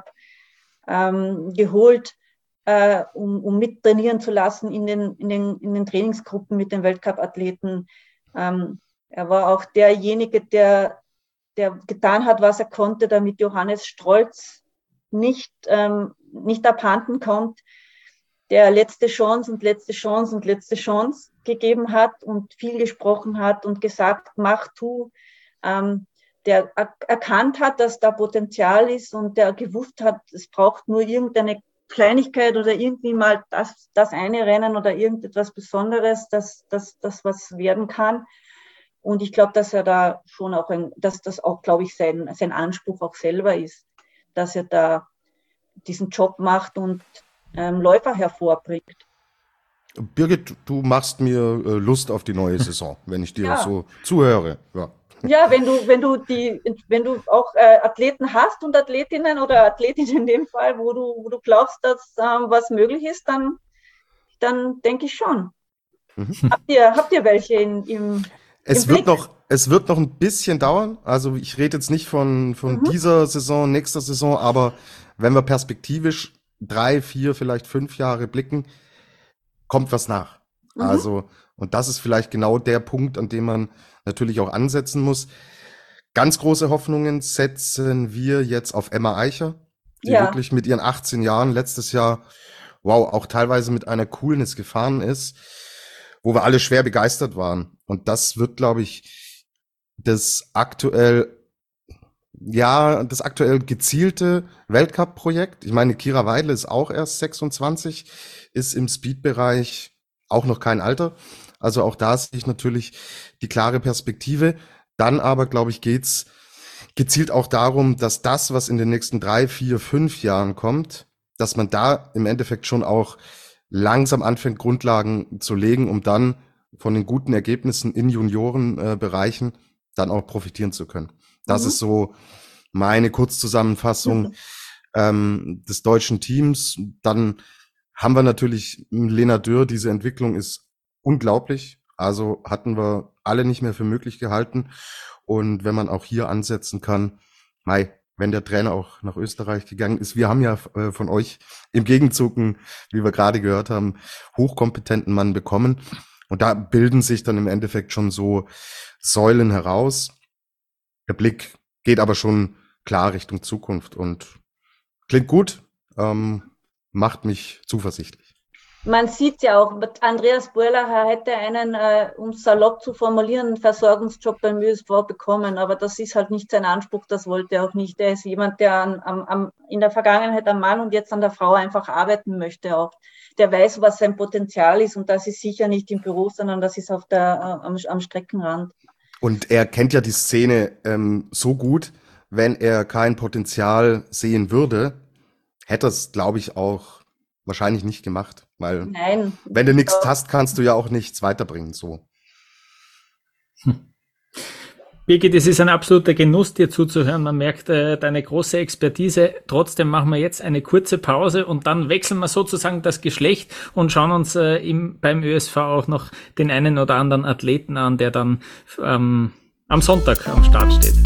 ähm, geholt, äh, um, um mit trainieren zu lassen in den, in den, in den Trainingsgruppen mit den Weltcup-Athleten. Ähm, er war auch derjenige, der, der getan hat, was er konnte, damit Johannes Strolz nicht, ähm, nicht abhanden kommt, der letzte Chance und letzte Chance und letzte Chance gegeben hat und viel gesprochen hat und gesagt, mach, tu, ähm, der er- erkannt hat, dass da Potenzial ist und der gewusst hat, es braucht nur irgendeine Kleinigkeit oder irgendwie mal das, das eine Rennen oder irgendetwas Besonderes, dass das, das was werden kann. Und ich glaube, dass er da schon auch, ein, dass das auch, glaube ich, sein, sein Anspruch auch selber ist, dass er da diesen Job macht und ähm, Läufer hervorbringt. Birgit, du machst mir äh, Lust auf die neue Saison, wenn ich dir Ja. so zuhöre. Ja. Ja, wenn du, wenn du die, wenn du auch äh, Athleten hast und Athletinnen oder Athletinnen in dem Fall, wo du, wo du glaubst, dass ähm, was möglich ist, dann, dann denke ich schon. Mhm. Habt ihr, habt ihr welche in, im, Es im wird Blick? noch, es wird noch ein bisschen dauern. Also ich rede jetzt nicht von, von Mhm. dieser Saison, nächster Saison, aber wenn wir perspektivisch drei, vier, vielleicht fünf Jahre blicken, kommt was nach. Mhm. Also, und das ist vielleicht genau der Punkt, an dem man natürlich auch ansetzen muss. Ganz große Hoffnungen setzen wir jetzt auf Emma Eicher, die Ja. wirklich mit ihren achtzehn Jahren letztes Jahr, wow, auch teilweise mit einer Coolness gefahren ist, wo wir alle schwer begeistert waren. Und das wird, glaube ich, das aktuell, ja, das aktuell gezielte Weltcup-Projekt. Ich meine, Kira Weidle ist auch erst sechsundzwanzig, ist im Speed-Bereich auch noch kein Alter. Also auch da sehe ich natürlich die klare Perspektive. Dann aber, glaube ich, geht's gezielt auch darum, dass das, was in den nächsten drei, vier, fünf Jahren kommt, dass man da im Endeffekt schon auch langsam anfängt, Grundlagen zu legen, um dann von den guten Ergebnissen in Juniorenbereichen äh, dann auch profitieren zu können. Das Mhm. ist so meine Kurzzusammenfassung Mhm. ähm, des deutschen Teams. Dann haben wir natürlich Lena Dürr. Diese Entwicklung ist unglaublich. Also hatten wir alle nicht mehr für möglich gehalten. Und wenn man auch hier ansetzen kann, mei, wenn der Trainer auch nach Österreich gegangen ist, wir haben ja äh, von euch im Gegenzug, einen, wie wir gerade gehört haben, hochkompetenten Mann bekommen. Und da bilden sich dann im Endeffekt schon so Säulen heraus. Der Blick geht aber schon klar Richtung Zukunft und klingt gut, ähm, macht mich zuversichtlich. Man sieht ja auch, Andreas Borlacher hätte einen, äh, um salopp zu formulieren, einen Versorgungsjob beim Ö S V bekommen, aber das ist halt nicht sein Anspruch, das wollte er auch nicht. Er ist jemand, der an, am, am, in der Vergangenheit am Mann und jetzt an der Frau einfach arbeiten möchte auch. Der weiß, was sein Potenzial ist und das ist sicher nicht im Büro, sondern das ist auf der, äh, am, am Streckenrand. Und er kennt ja die Szene ähm, so gut, wenn er kein Potenzial sehen würde, hätte er es, glaube ich, auch wahrscheinlich nicht gemacht. Weil Nein. wenn du nichts hast, kannst du ja auch nichts weiterbringen. So. Hm. Birgit, es ist ein absoluter Genuss, dir zuzuhören. Man merkt äh, deine große Expertise. Trotzdem machen wir jetzt eine kurze Pause und dann wechseln wir sozusagen das Geschlecht und schauen uns äh, im, beim Ö S V auch noch den einen oder anderen Athleten an, der dann ähm, am Sonntag am Start steht.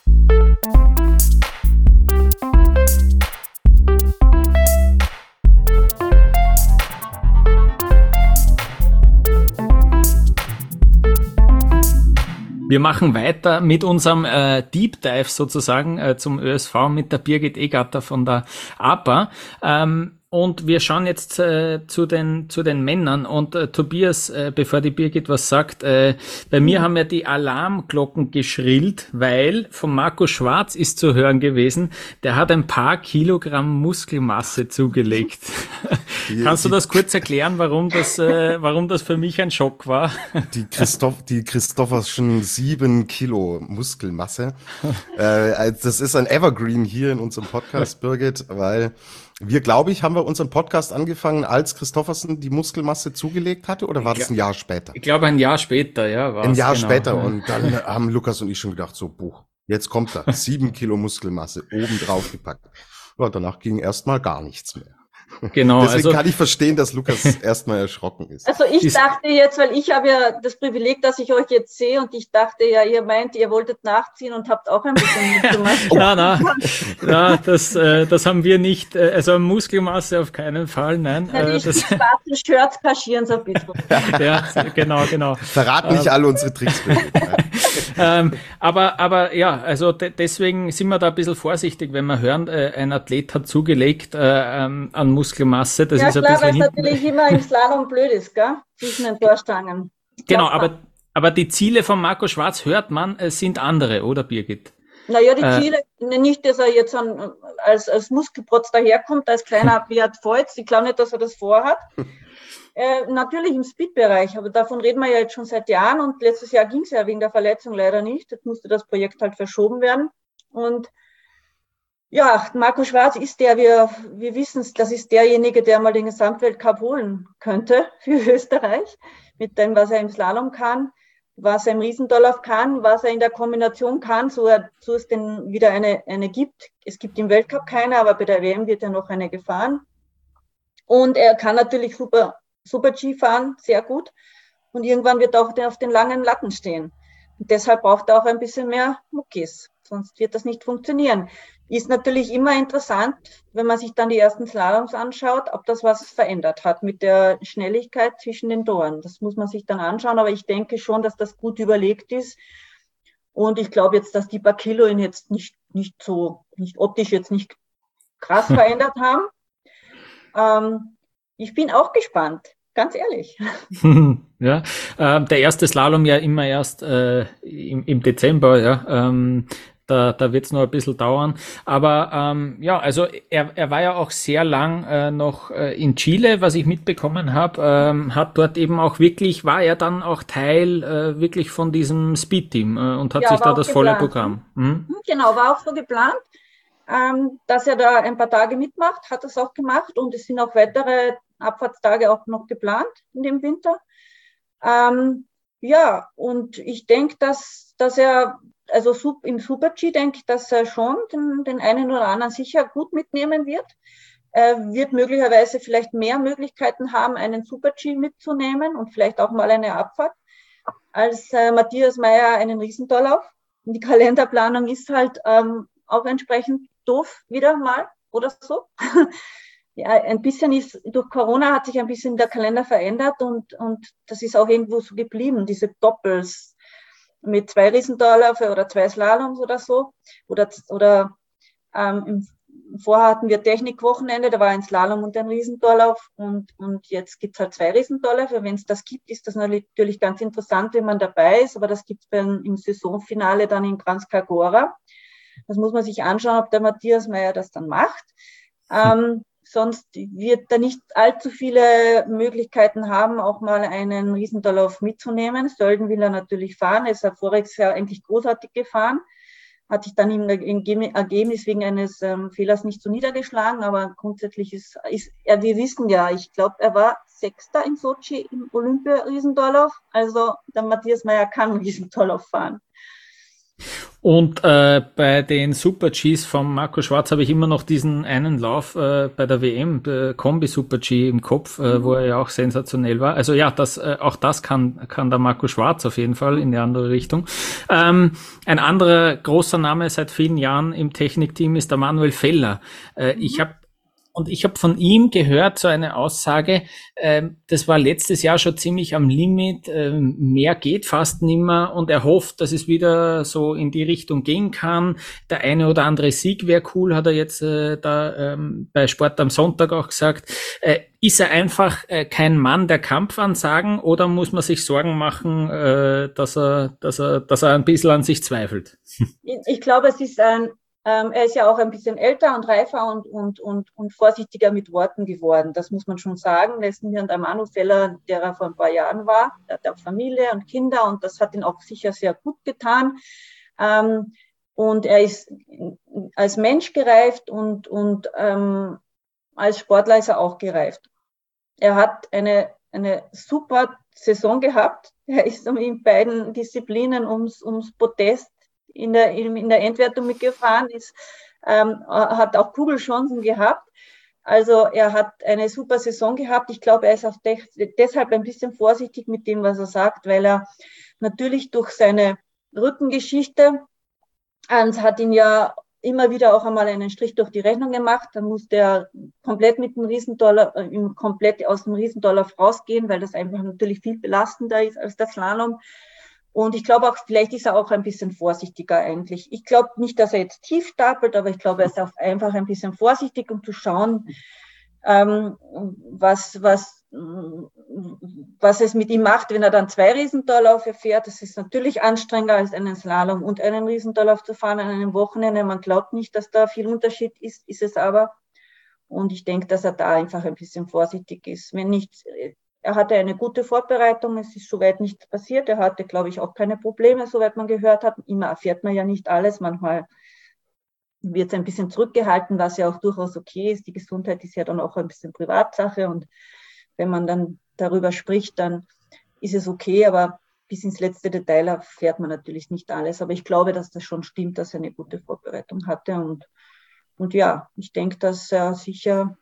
Wir machen weiter mit unserem äh, Deep Dive sozusagen äh, zum Ö S V mit der Birgit Egatter von der A P A. Ähm, und wir schauen jetzt äh, zu den zu den Männern. Und äh, Tobias, äh, bevor die Birgit was sagt, äh, bei mir haben ja die Alarmglocken geschrillt, weil von Marco Schwarz ist zu hören gewesen, der hat ein paar Kilogramm Muskelmasse zugelegt. Die, Kannst du das kurz erklären, warum das äh, warum das für mich ein Schock war? Die Christoph, die Christofferschen sieben Kilo Muskelmasse. äh, das ist ein Evergreen hier in unserem Podcast, Birgit, weil wir, glaube ich, haben wir unseren Podcast angefangen, als Christoffersen die Muskelmasse zugelegt hatte, oder war das ein Jahr später? Ich glaube, ein Jahr später, ja. War's, ein Jahr genau. später. Und dann haben Lukas und ich schon gedacht, so, buch, jetzt kommt er. Sieben Kilo Muskelmasse oben drauf gepackt. Ja, danach ging erstmal gar nichts mehr. Genau. Deswegen also, kann ich verstehen, dass Lukas erstmal erschrocken ist. Also ich dachte jetzt, weil ich habe ja das Privileg, dass ich euch jetzt sehe und ich dachte ja, ihr meint, ihr wolltet nachziehen und habt auch ein bisschen mitgemacht. Oh. Na, na, na, das, äh, das haben wir nicht, äh, also Muskelmasse auf keinen Fall, nein. Na, die äh, das, schwarzen Shirts kaschieren so ein bisschen. Ja, genau, genau. Verrat nicht ähm, alle unsere Tricks. ähm, aber, aber ja, also de- deswegen sind wir da ein bisschen vorsichtig, wenn wir hören, äh, ein Athlet hat zugelegt äh, ähm, an Muskelmasse. Das ja, ist klar, ein bisschen weil es natürlich immer im Slalom blöd ist, gell? Zwischen den Torstangen. Genau, aber, aber die Ziele von Marco Schwarz, hört man, äh, sind andere, oder Birgit? Naja, die Ziele, äh, nicht, dass er jetzt an, als, als Muskelprotz daherkommt, als kleiner Beat Feuz. Ich glaube nicht, dass er das vorhat. Äh, natürlich im Speed-Bereich, aber davon reden wir ja jetzt schon seit Jahren und letztes Jahr ging es ja wegen der Verletzung leider nicht. Jetzt musste das Projekt halt verschoben werden. Und ja, Marco Schwarz ist der, wir, wir wissen es, das ist derjenige, der mal den Gesamtweltcup holen könnte für Österreich, mit dem, was er im Slalom kann, was er im Riesendorlauf kann, was er in der Kombination kann, so, er, so es denn wieder eine, eine gibt. Es gibt im Weltcup keine, aber bei der W M wird er noch eine gefahren. Und er kann natürlich super Super-G fahren, sehr gut. Und irgendwann wird er auch auf den langen Latten stehen. Und deshalb braucht er auch ein bisschen mehr Muckis. Sonst wird das nicht funktionieren. Ist natürlich immer interessant, wenn man sich dann die ersten Slaloms anschaut, ob das was verändert hat mit der Schnelligkeit zwischen den Toren. Das muss man sich dann anschauen. Aber ich denke schon, dass das gut überlegt ist. Und ich glaube jetzt, dass die paar Kilo ihn jetzt nicht, nicht so, nicht optisch jetzt nicht krass verändert haben. Ähm, Ich bin auch gespannt, ganz ehrlich. Ja, äh, der erste Slalom ja immer erst äh, im, im Dezember, ja. Ähm, da da wird es noch ein bisschen dauern. Aber ähm, ja, also er, er war ja auch sehr lang äh, noch äh, in Chile, was ich mitbekommen habe. Ähm, hat dort eben auch wirklich, war er dann auch Teil äh, wirklich von diesem Speed-Team äh, und hat ja, sich da das geplant. volle Programm. Mhm. Genau, war auch so geplant. Ähm, dass er da ein paar Tage mitmacht, hat es auch gemacht und es sind auch weitere Abfahrtstage auch noch geplant in dem Winter. Ähm, ja, und ich denke, dass, dass er, also im Super-G denke ich, dass er schon den, den einen oder anderen sicher gut mitnehmen wird. Er wird möglicherweise vielleicht mehr Möglichkeiten haben, einen Super-G mitzunehmen und vielleicht auch mal eine Abfahrt, als äh, Matthias Mayr einen Riesentorlauf. Und die Kalenderplanung ist halt ähm, auch entsprechend doof wieder mal oder so. Ja, ein bisschen ist, durch Corona hat sich ein bisschen der Kalender verändert und, und das ist auch irgendwo so geblieben, diese Doppels mit zwei Riesentorläufe oder zwei Slaloms oder so. Oder, oder ähm, im, vorher hatten wir Technikwochenende, da war ein Slalom und ein Riesentorlauf und, und jetzt gibt's halt zwei Riesentorläufe. Wenn es das gibt, ist das natürlich ganz interessant, wenn man dabei ist, aber das gibt's beim, im Saisonfinale dann in Kranjska Das muss man sich anschauen, ob der Matthias Mayr das dann macht. Ähm, sonst wird er nicht allzu viele Möglichkeiten haben, auch mal einen Riesentorlauf mitzunehmen. Sölden will er natürlich fahren. Er ist ja voriges Jahr eigentlich großartig gefahren. Hat sich dann im Ergebnis wegen eines ähm, Fehlers nicht so niedergeschlagen. Aber grundsätzlich ist, ist er, wir wissen ja, ich glaube, er war Sechster in Sochi im Olympia-Riesentorlauf. Also der Matthias Mayr kann Riesentorlauf fahren. Und äh, bei den Super-Gs von Marco Schwarz habe ich immer noch diesen einen Lauf äh, bei der W M, äh, Kombi-Super-G im Kopf, äh, wo er ja auch sensationell war. Also ja, das äh, auch das kann kann der Marco Schwarz auf jeden Fall in die andere Richtung. Ähm, ein anderer großer Name seit vielen Jahren im Technikteam ist der Manuel Feller. Äh, ich habe Und ich habe von ihm gehört, so eine Aussage, ähm, das war letztes Jahr schon ziemlich am Limit, ähm, mehr geht fast nimmer und er hofft, dass es wieder so in die Richtung gehen kann. Der eine oder andere Sieg wäre cool, hat er jetzt äh, da ähm, bei Sport am Sonntag auch gesagt. Äh, ist er einfach äh, kein Mann der Kampfansagen oder muss man sich Sorgen machen, äh, dass er, dass er, dass er ein bisschen an sich zweifelt? Ich, ich glaube, es ist ein Ähm, er ist ja auch ein bisschen älter und reifer und, und, und, und vorsichtiger mit Worten geworden. Das muss man schon sagen. Das ist nicht der Manu Feller, der er vor ein paar Jahren war. Er hat auch Familie und Kinder und das hat ihn auch sicher sehr gut getan. Ähm, und er ist als Mensch gereift und, und ähm, als Sportler ist er auch gereift. Er hat eine, eine super Saison gehabt. Er ist in beiden Disziplinen ums, ums Podest in der, in der Endwertung mitgefahren ist, ähm, hat auch Kugelchancen gehabt. Also er hat eine super Saison gehabt. Ich glaube, er ist auch de- deshalb ein bisschen vorsichtig mit dem, was er sagt, weil er natürlich durch seine Rückengeschichte, es hat ihn ja immer wieder auch einmal einen Strich durch die Rechnung gemacht. Dann musste er komplett mit dem Riesendollar, äh, komplett aus dem Riesendollar rausgehen, weil das einfach natürlich viel belastender ist als der Slalom. Und ich glaube auch, vielleicht ist er auch ein bisschen vorsichtiger eigentlich. Ich glaube nicht, dass er jetzt tief stapelt, aber ich glaube, er ist auch einfach ein bisschen vorsichtig, um zu schauen, ähm, was, was, was es mit ihm macht, wenn er dann zwei Riesendorläufe fährt. Das ist natürlich anstrengender als einen Slalom und einen Riesendorlauf zu fahren an einem Wochenende. Man glaubt nicht, dass da viel Unterschied ist, ist es aber. Und ich denke, dass er da einfach ein bisschen vorsichtig ist. Wenn nicht, er hatte eine gute Vorbereitung, es ist soweit nichts passiert. Er hatte, glaube ich, auch keine Probleme, soweit man gehört hat. Immer erfährt man ja nicht alles. Manchmal wird es ein bisschen zurückgehalten, was ja auch durchaus okay ist. Die Gesundheit ist ja dann auch ein bisschen Privatsache. Und wenn man dann darüber spricht, dann ist es okay. Aber bis ins letzte Detail erfährt man natürlich nicht alles. Aber ich glaube, dass das schon stimmt, dass er eine gute Vorbereitung hatte. Und, und ja, ich denke, dass er sicher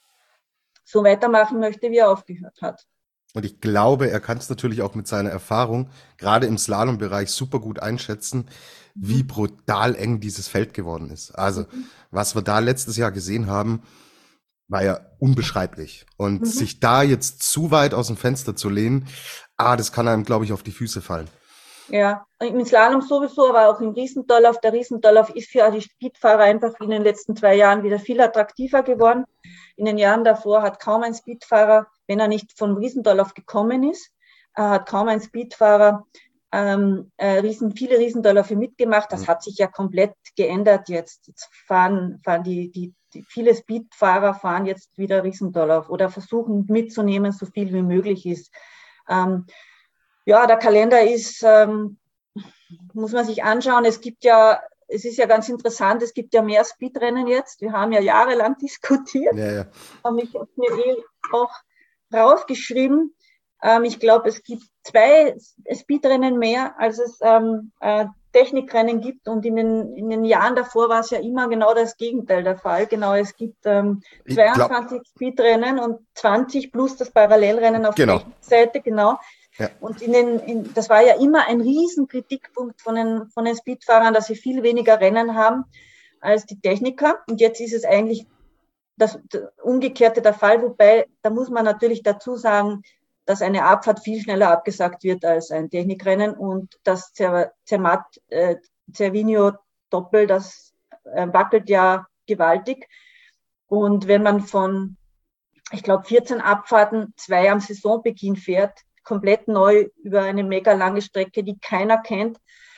so weitermachen möchte, wie er aufgehört hat. Und ich glaube, er kann es natürlich auch mit seiner Erfahrung, gerade im Slalom-Bereich, super gut einschätzen, wie brutal eng dieses Feld geworden ist. Also, was wir da letztes Jahr gesehen haben, war ja unbeschreiblich. Und Mhm. sich da jetzt zu weit aus dem Fenster zu lehnen, ah, das kann einem, glaube ich, auf die Füße fallen. Ja, im Slalom sowieso, aber auch im Riesendorlauf. Der Riesendorlauf ist für die Speedfahrer einfach in den letzten zwei Jahren wieder viel attraktiver geworden. In den Jahren davor hat kaum ein Speedfahrer, wenn er nicht vom Riesendorlauf gekommen ist, äh, hat kaum ein Speedfahrer ähm, äh, riesen, viele Riesendorläufe mitgemacht. Das hat sich ja komplett geändert jetzt. Jetzt fahren, fahren die, die, die viele Speedfahrer fahren jetzt wieder Riesendorlauf oder versuchen mitzunehmen, so viel wie möglich ist. Ähm, Ja, der Kalender ist, ähm, muss man sich anschauen. Es gibt ja, es ist ja ganz interessant, es gibt ja mehr Speedrennen jetzt. Wir haben ja jahrelang diskutiert. Ja, ja. Habe ich mir eh auch rausgeschrieben. Ähm, ich glaube, es gibt zwei Speedrennen mehr, als es ähm, äh, Technikrennen gibt. Und in den, in den Jahren davor war es ja immer genau das Gegenteil der Fall. Genau, es gibt ähm, Ich glaub- zweiundzwanzig Speedrennen und zwanzig plus das Parallelrennen auf Genau. der Technikseite, genau. Ja. Und in den, in, das war ja immer ein riesen Kritikpunkt von den, von den Speedfahrern, dass sie viel weniger Rennen haben als die Techniker. Und jetzt ist es eigentlich das, das Umgekehrte der Fall, wobei, da muss man natürlich dazu sagen, dass eine Abfahrt viel schneller abgesagt wird als ein Technikrennen und das Zermatt, äh, Cervino Doppel, das äh, wackelt ja gewaltig. Und wenn man von, ich glaube, vierzehn Abfahrten zwei am Saisonbeginn fährt, komplett neu über eine mega lange Strecke, die keiner kennt,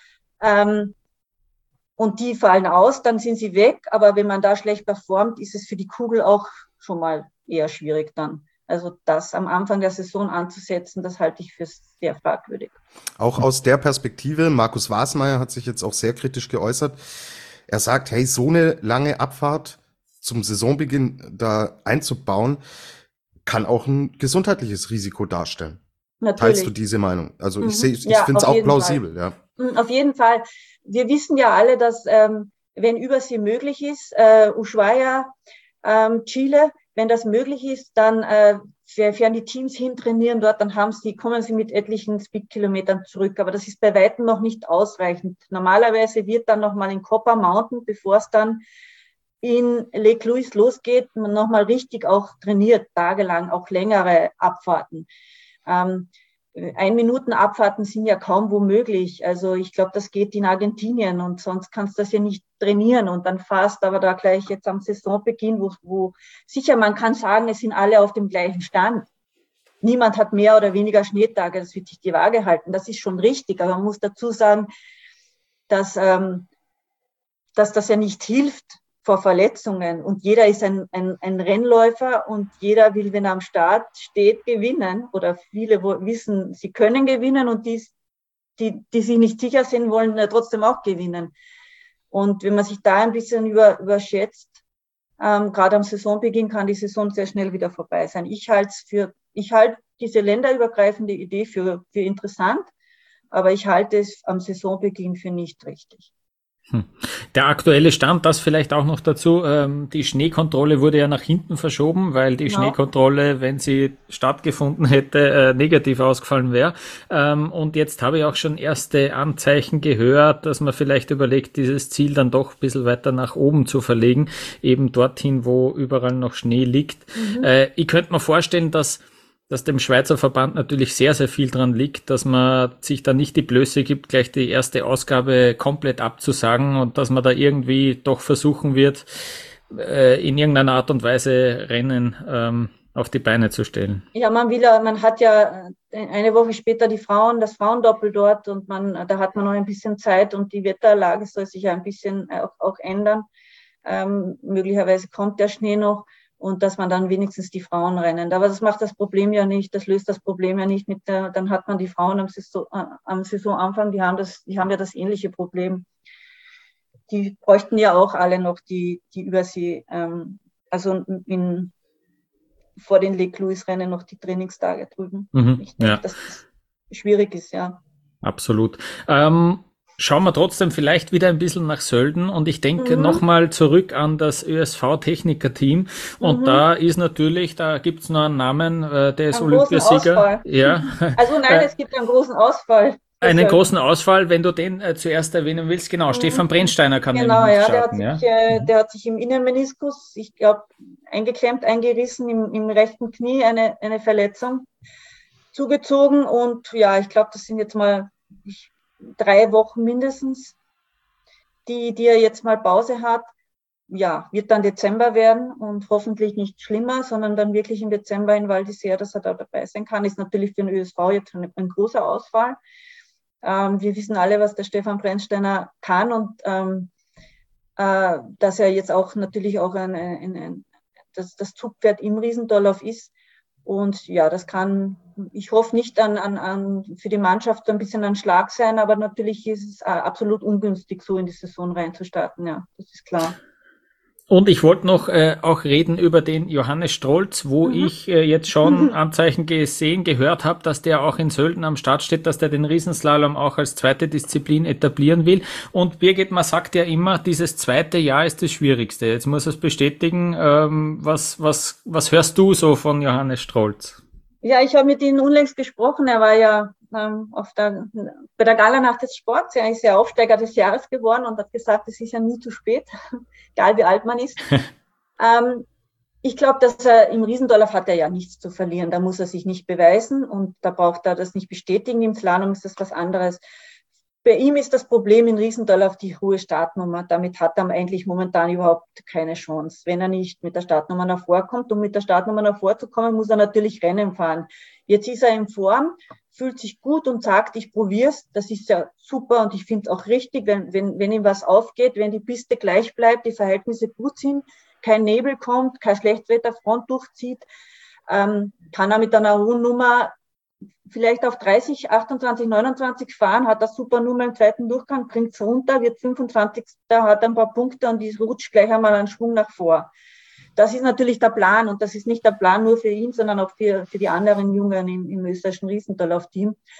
ähm, und die fallen aus, dann sind sie weg. Aber wenn man da schlecht performt, ist es für die Kugel auch schon mal eher schwierig dann. Also das am Anfang der Saison anzusetzen, das halte ich für sehr fragwürdig. Auch aus der Perspektive, Markus Wasmeier hat sich jetzt auch sehr kritisch geäußert. Er sagt, hey, so eine lange Abfahrt zum Saisonbeginn da einzubauen, kann auch ein gesundheitliches Risiko darstellen. Natürlich. Teilst du diese Meinung? Also Mhm. ich sehe, ich Ja, finde es auf auch jeden plausibel, ja. Auf jeden Fall. Wir wissen ja alle, dass ähm, wenn Übersee möglich ist, äh, Ushuaia, ähm, Chile, wenn das möglich ist, dann äh, fahren die Teams hin, trainieren dort, dann haben sie, kommen sie mit etlichen Speedkilometern zurück. Aber das ist bei weitem noch nicht ausreichend. Normalerweise wird dann nochmal in Copper Mountain, bevor es dann in Lake Louise losgeht, nochmal richtig auch trainiert, tagelang, auch längere Abfahrten. Ähm, Ein-Minuten-Abfahrten sind ja kaum wo möglich. Also ich glaube, das geht in Argentinien und sonst kannst du das ja nicht trainieren und dann fast aber da gleich jetzt am Saisonbeginn, wo, wo sicher man kann sagen, es sind alle auf dem gleichen Stand. Niemand hat mehr oder weniger Schneetage, das wird sich die Waage halten. Das ist schon richtig, aber man muss dazu sagen, dass, ähm, dass das ja nicht hilft vor Verletzungen und jeder ist ein, ein, ein Rennläufer und jeder will, wenn er am Start steht, gewinnen oder viele wissen, sie können gewinnen und die, die, die sich nicht sicher sind, wollen ja trotzdem auch gewinnen. Und wenn man sich da ein bisschen über, überschätzt, ähm, gerade am Saisonbeginn kann die Saison sehr schnell wieder vorbei sein. Ich halte für, ich halte diese länderübergreifende Idee für, für interessant, aber ich halte es am Saisonbeginn für nicht richtig. Der aktuelle Stand, das vielleicht auch noch dazu, ähm, die Schneekontrolle wurde ja nach hinten verschoben, weil die genau. Schneekontrolle, wenn sie stattgefunden hätte, äh, negativ ausgefallen wäre. Ähm, und jetzt habe ich auch schon erste Anzeichen gehört, dass man vielleicht überlegt, dieses Ziel dann doch ein bisschen weiter nach oben zu verlegen, eben dorthin, wo überall noch Schnee liegt. Mhm. Äh, ich könnte mir vorstellen, dass dass dem Schweizer Verband natürlich sehr, sehr viel dran liegt, dass man sich da nicht die Blöße gibt, gleich die erste Ausgabe komplett abzusagen und dass man da irgendwie doch versuchen wird, äh, in irgendeiner Art und Weise Rennen ähm, auf die Beine zu stellen. Ja, man will ja, man hat ja eine Woche später die Frauen, das Frauendoppel dort und man, da hat man noch ein bisschen Zeit und die Wetterlage soll sich ja ein bisschen auch, auch ändern. Ähm, möglicherweise kommt der Schnee noch. Und dass man dann wenigstens die Frauen rennen. Aber das macht das Problem ja nicht, das löst das Problem ja nicht mit der, dann hat man die Frauen am, Saison, äh, am Saisonanfang, die haben das, die haben ja das ähnliche Problem. Die bräuchten ja auch alle noch die, die Übersee, ähm, also in, vor den Lake Louise Rennen noch die Trainingstage drüben. Mhm, ich denke, ja. dass das schwierig ist, ja. Absolut. Ähm, Schauen wir trotzdem vielleicht wieder ein bisschen nach Sölden und ich denke Mhm. nochmal zurück an das Ö S V-Techniker-Team und Mhm. da ist natürlich, da gibt's noch einen Namen, äh, der ist Einen großen Olympiasieger. Ausfall. Ja. Also nein, es gibt einen großen Ausfall. Einen großen Ausfall, wenn du den äh, zuerst erwähnen willst, genau, mhm. Stefan Brennsteiner kann genau, nämlich nicht ja, starten. der hat, ja? sich, äh, der hat sich im Innenmeniskus, ich glaube, eingeklemmt, eingerissen, im, im rechten Knie eine, eine Verletzung zugezogen und ja, ich glaube, das sind jetzt mal ich, drei Wochen mindestens, die, die er jetzt mal Pause hat. Ja, wird dann Dezember werden und hoffentlich nicht schlimmer, sondern dann wirklich im Dezember in Val d'Isère, dass er da dabei sein kann. Ist natürlich für den Ö S V jetzt ein, ein großer Ausfall. Ähm, wir wissen alle, was der Stefan Brennsteiner kann und ähm, äh, dass er jetzt auch natürlich auch ein, ein, ein, das, das Zugpferd im Riesendorlauf ist. Und ja, das kann, ich hoffe nicht an, an, an für die Mannschaft ein bisschen ein Schlag sein, aber natürlich ist es absolut ungünstig, so in die Saison reinzustarten. Ja, das ist klar. Und ich wollte noch äh, auch reden über den Johannes Strolz, wo mhm. ich äh, jetzt schon Anzeichen gesehen, gehört habe, dass der auch in Sölden am Start steht, dass der den Riesenslalom auch als zweite Disziplin etablieren will. Und Birgit, man sagt ja immer, dieses zweite Jahr ist das Schwierigste. Jetzt muss er es bestätigen. Ähm, was, was, was hörst du so von Johannes Strolz? Ja, ich habe mit ihm unlängst gesprochen. Er war ja ähm, auf der, bei der Galanacht des Sports. Er ist ja Aufsteiger des Jahres geworden und hat gesagt, es ist ja nie zu spät, egal wie alt man ist. ähm, ich glaube, dass er im Riesendorlauf hat er ja nichts zu verlieren. Da muss er sich nicht beweisen und da braucht er das nicht bestätigen. Im Slalom ist das was anderes. Bei ihm ist das Problem in Riesendorlauf die hohe Startnummer. Damit hat er eigentlich momentan überhaupt keine Chance. Wenn er nicht mit der Startnummer nach vorkommt, um mit der Startnummer nach vorzukommen, muss er natürlich Rennen fahren. Jetzt ist er in Form, fühlt sich gut und sagt, ich probier's. Das ist ja super und ich finde es auch richtig, wenn, wenn, wenn ihm was aufgeht, wenn die Piste gleich bleibt, die Verhältnisse gut sind, kein Nebel kommt, kein Schlechtwetterfront durchzieht, ähm, kann er mit einer hohen Nummer vielleicht auf dreißig, achtundzwanzig, neunundzwanzig fahren, hat das super Nummer im zweiten Durchgang, bringt's runter, wird fünfundzwanzigster, hat ein paar Punkte und die rutscht gleich einmal einen Schwung nach vor. Das ist natürlich der Plan und das ist nicht der Plan nur für ihn, sondern auch für, für die anderen Jungen im, im österreichischen Riesendorlauf-Team.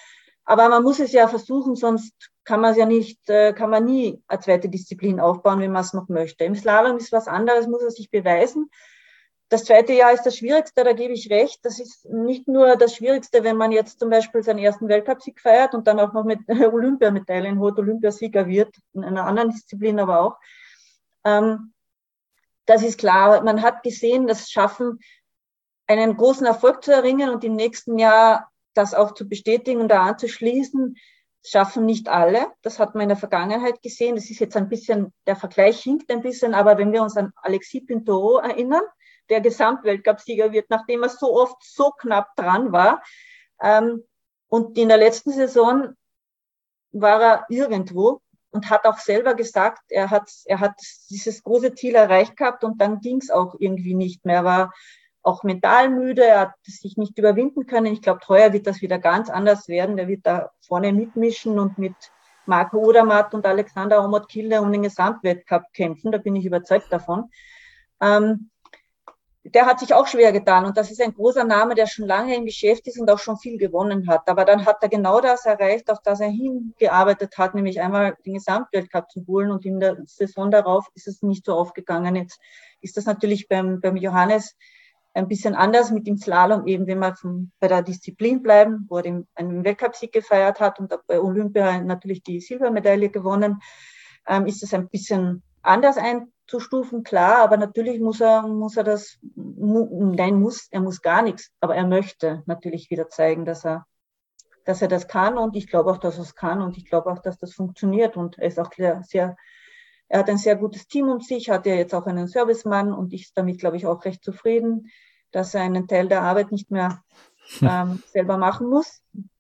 Aber man muss es ja versuchen, sonst kann man es ja nicht, kann man nie eine zweite Disziplin aufbauen, wenn man es noch möchte. Im Slalom ist was anderes, muss er sich beweisen. Das zweite Jahr ist das Schwierigste, da gebe ich recht. Das ist nicht nur das Schwierigste, wenn man jetzt zum Beispiel seinen ersten Weltcupsieg feiert und dann auch noch mit Olympiamedaillen holt, Olympiasieger wird, in einer anderen Disziplin aber auch. Ähm, das ist klar. Man hat gesehen, das Schaffen, einen großen Erfolg zu erringen und im nächsten Jahr das auch zu bestätigen und da anzuschließen, schaffen nicht alle. Das hat man in der Vergangenheit gesehen. Das ist jetzt ein bisschen, der Vergleich hinkt ein bisschen, aber wenn wir uns an Alexis Pinturo erinnern, der Gesamtweltcupsieger wird, nachdem er so oft so knapp dran war. Ähm, und in der letzten Saison war er irgendwo und hat auch selber gesagt, er hat, er hat dieses große Ziel erreicht gehabt und dann ging es auch irgendwie nicht mehr. Er war auch mental müde, er hat sich nicht überwinden können. Ich glaube, heuer wird das wieder ganz anders werden. Der wird da vorne mitmischen und mit Marco Odermatt und Alexander Omot-Kilde um den Gesamtweltcup kämpfen. Da bin ich überzeugt davon. Ähm, der hat sich auch schwer getan und das ist ein großer Name, der schon lange im Geschäft ist und auch schon viel gewonnen hat. Aber dann hat er genau das erreicht, auf das er hingearbeitet hat, nämlich einmal den Gesamtweltcup zu holen und in der Saison darauf ist es nicht so aufgegangen. Jetzt ist das natürlich beim, beim Johannes ein bisschen anders mit dem Slalom, eben wenn wir von, bei der Disziplin bleiben, wo er den, einen Weltcupsieg gefeiert hat und bei Olympia natürlich die Silbermedaille gewonnen, ähm, ist es ein bisschen anders einzustufen, klar, aber natürlich muss er, muss er das, mu, nein, muss, er muss gar nichts, aber er möchte natürlich wieder zeigen, dass er, dass er das kann und ich glaube auch, dass er es kann und ich glaube auch, dass das funktioniert und er ist auch sehr, sehr, er hat ein sehr gutes Team um sich, hat ja jetzt auch einen Servicemann und ist damit, glaube ich, auch recht zufrieden, dass er einen Teil der Arbeit nicht mehr ähm, selber machen muss.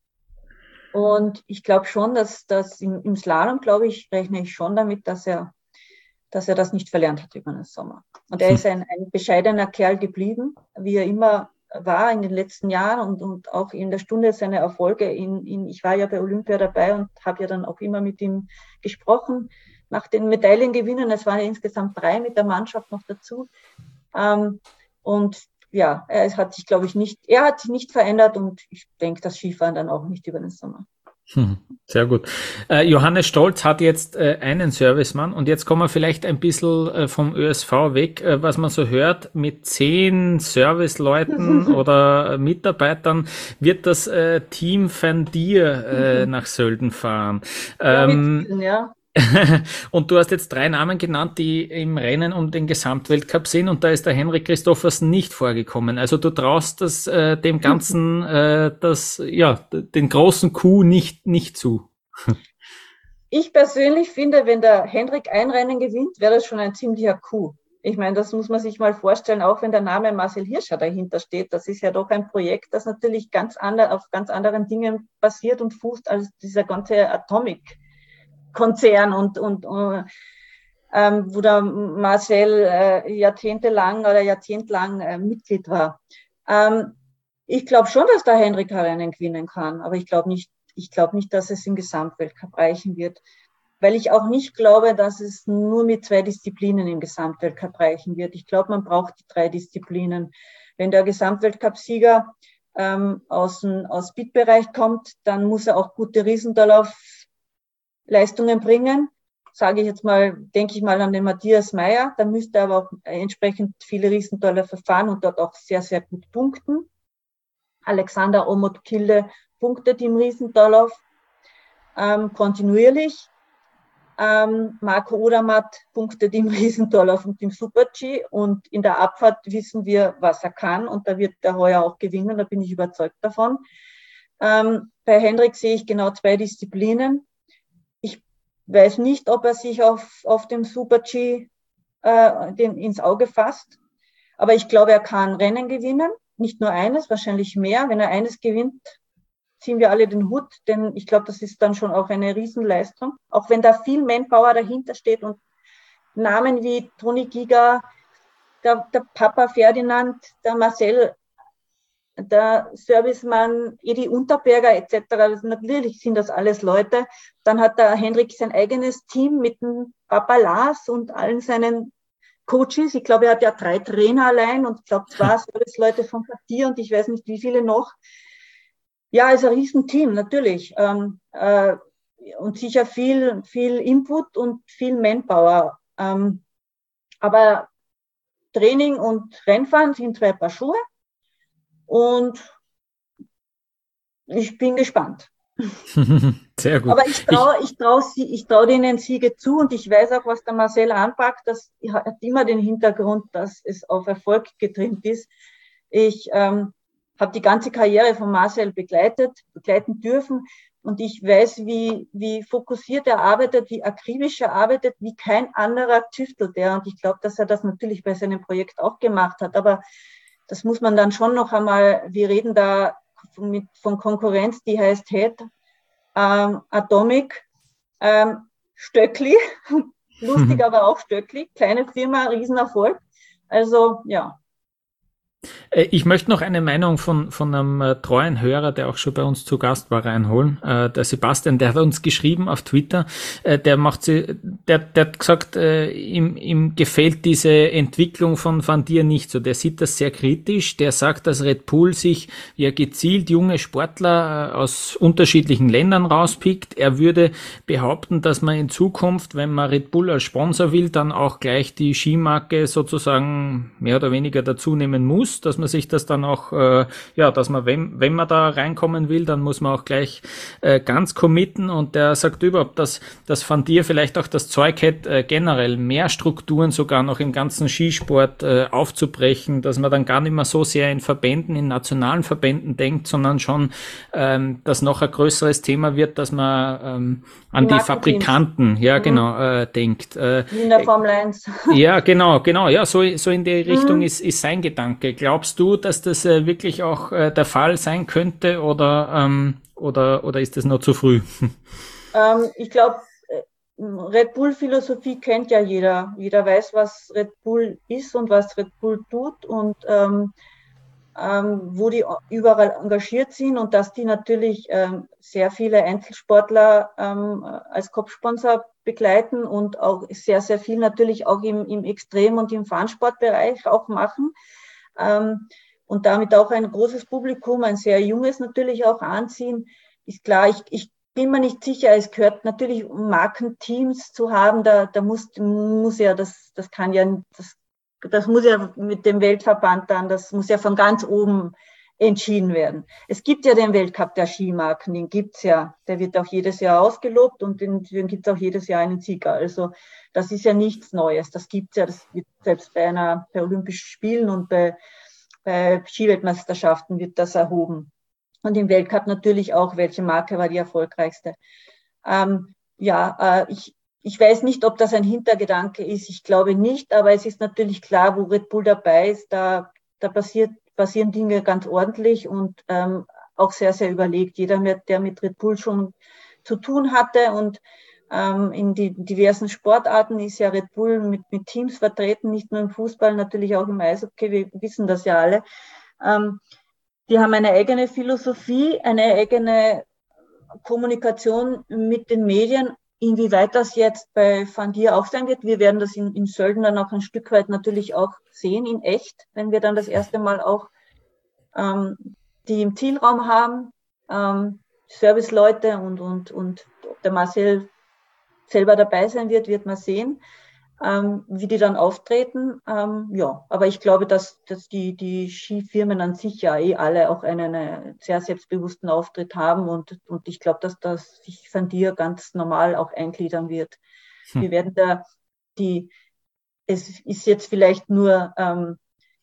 Und ich glaube schon, dass, dass im, im Slalom, glaube ich, rechne ich schon damit, dass er dass er das nicht verlernt hat über den Sommer. Und er ist ein, ein bescheidener Kerl geblieben, wie er immer war in den letzten Jahren und, und auch in der Stunde seiner Erfolge. In, in, ich war ja bei Olympia dabei und habe ja dann auch immer mit ihm gesprochen nach den Medaillengewinnen. Es waren ja insgesamt drei mit der Mannschaft noch dazu. Ähm, und ja, er hat sich, glaube ich, nicht, er hat sich nicht verändert und ich denke, das Skifahren dann auch nicht über den Sommer. Sehr gut. Äh, Johannes Stolz hat jetzt äh, einen Servicemann und jetzt kommen wir vielleicht ein bisschen äh, vom Ö S V weg, äh, was man so hört, mit zehn Serviceleuten oder Mitarbeitern wird das äh, Team Van Dier äh, nach Sölden fahren. Ähm, ja, ja. Und du hast jetzt drei Namen genannt, die im Rennen um den Gesamtweltcup sind und da ist der Henrik Christophersen nicht vorgekommen. Also du traust das äh, dem Ganzen, äh, das, ja, den großen Coup nicht, nicht zu. Ich persönlich finde, wenn der Henrik ein Rennen gewinnt, wäre das schon ein ziemlicher Coup. Ich meine, das muss man sich mal vorstellen, auch wenn der Name Marcel Hirscher dahinter steht. Das ist ja doch ein Projekt, das natürlich ganz ander, auf ganz anderen Dingen basiert und fußt als dieser ganze Atomic Konzern und, und, und ähm, wo der Marcel äh, jahrzehntelang oder jahrzehntelang äh, Mitglied war. Ähm, ich glaube schon, dass der Henrik Rennen gewinnen kann, aber ich glaube nicht, ich glaube nicht, dass es im Gesamtweltcup reichen wird, weil ich auch nicht glaube, dass es nur mit zwei Disziplinen im Gesamtweltcup reichen wird. Ich glaube, man braucht die drei Disziplinen. Wenn der Gesamtweltcup-Sieger ähm, aus dem aus Speed-Bereich kommt, dann muss er auch gute Riesendorlauf Leistungen bringen, sage ich jetzt mal, denke ich mal an den Matthias Mayr, da müsste er aber auch entsprechend viele Riesentolle verfahren und dort auch sehr, sehr gut punkten. Alexander Omot-Kilde punktet im Riesendorlauf ähm, kontinuierlich. Ähm, Marco Odermatt punktet im Riesendorlauf und im Super-G und in der Abfahrt wissen wir, was er kann und da wird er heuer auch gewinnen, da bin ich überzeugt davon. Ähm, bei Henrik sehe ich genau zwei Disziplinen. Weiß nicht, ob er sich auf, auf dem Super-G äh, den, ins Auge fasst. Aber ich glaube, er kann Rennen gewinnen. Nicht nur eines, wahrscheinlich mehr. Wenn er eines gewinnt, ziehen wir alle den Hut. Denn ich glaube, das ist dann schon auch eine Riesenleistung. Auch wenn da viel Manpower dahinter steht und Namen wie Toni Giga, der, der Papa Ferdinand, der Marcel, der Servicemann, Edi Unterberger et cetera. Natürlich sind das alles Leute. Dann hat der Henrik sein eigenes Team mit dem Papa Lars und allen seinen Coaches. Ich glaube, er hat ja drei Trainer allein und ich glaube zwei Serviceleute von Quartier und ich weiß nicht, wie viele noch. Ja, ist ein Riesenteam, natürlich. Ähm, äh, und sicher viel, viel Input und viel Manpower. Ähm, aber Training und Rennfahren sind zwei Paar Schuhe. Und ich bin gespannt. Sehr gut. Aber ich traue ich trau, ich trau denen Siege zu und ich weiß auch, was der Marcel anpackt. Das hat immer den Hintergrund, dass es auf Erfolg getrimmt ist. Ich ähm, habe die ganze Karriere von Marcel begleitet, begleiten dürfen und ich weiß, wie, wie fokussiert er arbeitet, wie akribisch er arbeitet, wie kein anderer tüftelt er. Und ich glaube, dass er das natürlich bei seinem Projekt auch gemacht hat. Aber das muss man dann schon noch einmal, wir reden da mit, von Konkurrenz, die heißt Head, ähm, Atomic, ähm, Stöckli, lustig, mhm. aber auch Stöckli, kleine Firma, Riesenerfolg. Also, ja. Ich möchte noch eine Meinung von, von einem äh, treuen Hörer, der auch schon bei uns zu Gast war, reinholen. Äh, der Sebastian, der hat uns geschrieben auf Twitter, äh, der macht sie, der, der hat gesagt, äh, ihm, ihm gefällt diese Entwicklung von Van Dier nicht so. Der sieht das sehr kritisch. Der sagt, dass Red Bull sich ja gezielt junge Sportler äh, aus unterschiedlichen Ländern rauspickt. Er würde behaupten, dass man in Zukunft, wenn man Red Bull als Sponsor will, dann auch gleich die Skimarke sozusagen mehr oder weniger dazu nehmen muss, dass man sich das dann auch, äh, ja, dass man, wenn, wenn man da reinkommen will, dann muss man auch gleich äh, ganz committen und der sagt überhaupt, dass, dass Van Dier vielleicht auch das Zeug hat, äh, generell mehr Strukturen sogar noch im ganzen Skisport äh, aufzubrechen, dass man dann gar nicht mehr so sehr in Verbänden, in nationalen Verbänden denkt, sondern schon, ähm, dass noch ein größeres Thema wird, dass man ähm, an die, die Fabrikanten, ja mhm. genau, äh, denkt. Äh, in der Formel eins. Ja, genau, genau, ja, so, so in die Richtung mhm. ist, ist sein Gedanke. Glaubst du, dass das äh, wirklich auch äh, der Fall sein könnte oder, ähm, oder, oder ist das noch zu früh? Ähm, ich glaube, Red Bull Philosophie kennt ja jeder. Jeder weiß, was Red Bull ist und was Red Bull tut und ähm, ähm, wo die überall engagiert sind und dass die natürlich ähm, sehr viele Einzelsportler ähm, als Kopfsponsor begleiten und auch sehr, sehr viel natürlich auch im, im Extrem- und im Fahnensportbereich auch machen. Ähm, und damit auch ein großes Publikum, ein sehr junges natürlich auch anziehen, ist klar. Ich, ich bin mir nicht sicher, es gehört natürlich, um Markenteams zu haben, da, da muss, muss ja, das, das kann ja, das, das muss ja mit dem Weltverband dann, das muss ja von ganz oben entschieden werden. Es gibt ja den Weltcup der Skimarken, den gibt's ja, der wird auch jedes Jahr ausgelobt und den, den gibt's auch jedes Jahr einen Sieger. Also das ist ja nichts Neues, das gibt's ja, das wird selbst bei einer, bei Olympischen Spielen und bei, bei Skiweltmeisterschaften wird das erhoben. Und im Weltcup natürlich auch, welche Marke war die erfolgreichste. Ähm, ja, äh, ich, ich weiß nicht, ob das ein Hintergedanke ist, ich glaube nicht, aber es ist natürlich klar, wo Red Bull dabei ist, da, da passiert passieren Dinge ganz ordentlich und ähm, auch sehr, sehr überlegt. Jeder, der mit Red Bull schon zu tun hatte und ähm, in die diversen Sportarten ist ja Red Bull mit, mit Teams vertreten, nicht nur im Fußball, natürlich auch im Eishockey, wir wissen das ja alle. Ähm, die haben eine eigene Philosophie, eine eigene Kommunikation mit den Medien. Inwieweit das jetzt bei Van Dier auch sein wird, wir werden das in, in Sölden dann auch ein Stück weit natürlich auch sehen, in echt, wenn wir dann das erste Mal auch ähm, die im Zielraum haben, ähm, Serviceleute und, und, und ob der Marcel selber dabei sein wird, wird man sehen, ähm, wie die dann auftreten. Ähm, ja, aber ich glaube, dass, dass die, die Skifirmen an sich ja eh alle auch einen, einen sehr selbstbewussten Auftritt haben und, und ich glaube, dass das sich Van Dier ganz normal auch eingliedern wird. Hm. Wir werden da die, es ist jetzt vielleicht nur ähm,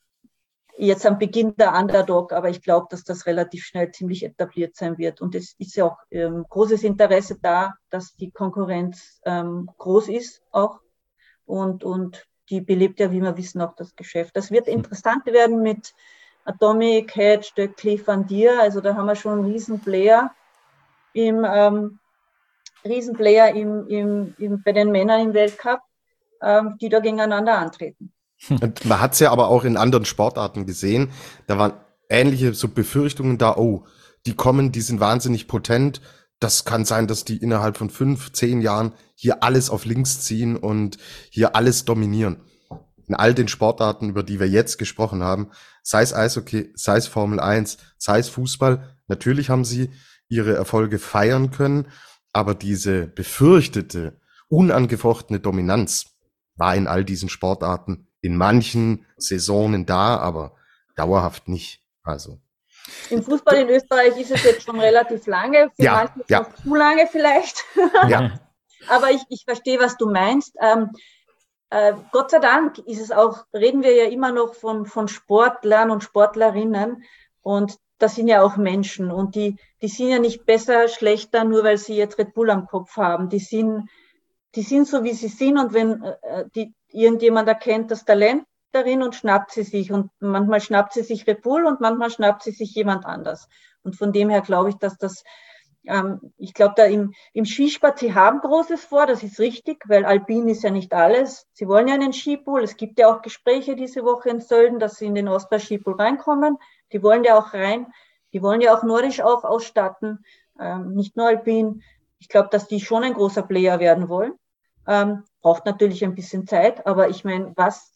jetzt am Beginn der Underdog, aber ich glaube, dass das relativ schnell ziemlich etabliert sein wird. Und es ist ja auch ähm, großes Interesse da, dass die Konkurrenz ähm, groß ist auch. Und, und die belebt ja, wie wir wissen, auch das Geschäft. Das wird interessant werden mit Atomic, Head, Stöckli, Van Dier. Also da haben wir schon einen Riesenplayer im, ähm, Riesenplayer im, im, im, bei den Männern im Weltcup, ähm, die da gegeneinander antreten. Und man hat es ja aber auch in anderen Sportarten gesehen. Da waren ähnliche so Befürchtungen da, oh, die kommen, die sind wahnsinnig potent. Das kann sein, dass die innerhalb von fünf, zehn Jahren hier alles auf links ziehen und hier alles dominieren. in all den Sportarten, über die wir jetzt gesprochen haben, sei es Eishockey, sei es Formel eins, sei es Fußball, natürlich haben sie ihre Erfolge feiern können, aber diese befürchtete, unangefochtene Dominanz war in all diesen Sportarten in manchen Saisonen da, aber dauerhaft nicht. Also im Fußball in Österreich ist es jetzt schon relativ lange, für ja, manche ja. noch zu lange vielleicht. Ja. Aber ich, ich verstehe, was du meinst. Ähm, äh, Gott sei Dank ist es auch, reden wir ja immer noch von, von Sportlern und Sportlerinnen, und das sind ja auch Menschen, und die, die sind ja nicht besser, schlechter, nur weil sie jetzt Red Bull am Kopf haben. Die sind, die sind so, wie sie sind, und wenn äh, die, irgendjemand erkennt das Talent darin und schnappt sie sich, und manchmal schnappt sie sich Red Bull und manchmal schnappt sie sich jemand anders. Und von dem her glaube ich, dass das, ähm, ich glaube da im, im Skisport, sie haben Großes vor, das ist richtig, weil Alpin ist ja nicht alles. Sie wollen ja einen Skipool, es gibt ja auch Gespräche diese Woche in Sölden, dass sie in den Ostbahn-Skipool reinkommen, die wollen ja auch rein, die wollen ja auch nordisch auch ausstatten, ähm, nicht nur Alpin. Ich glaube, dass die schon ein großer Player werden wollen. Ähm, braucht natürlich ein bisschen Zeit, aber ich meine, was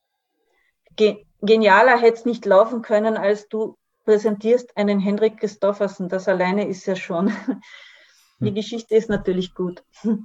ge- genialer hätte es nicht laufen können, als du präsentierst einen Henrik Christoffersen. Das alleine ist ja schon, die Geschichte ist natürlich gut.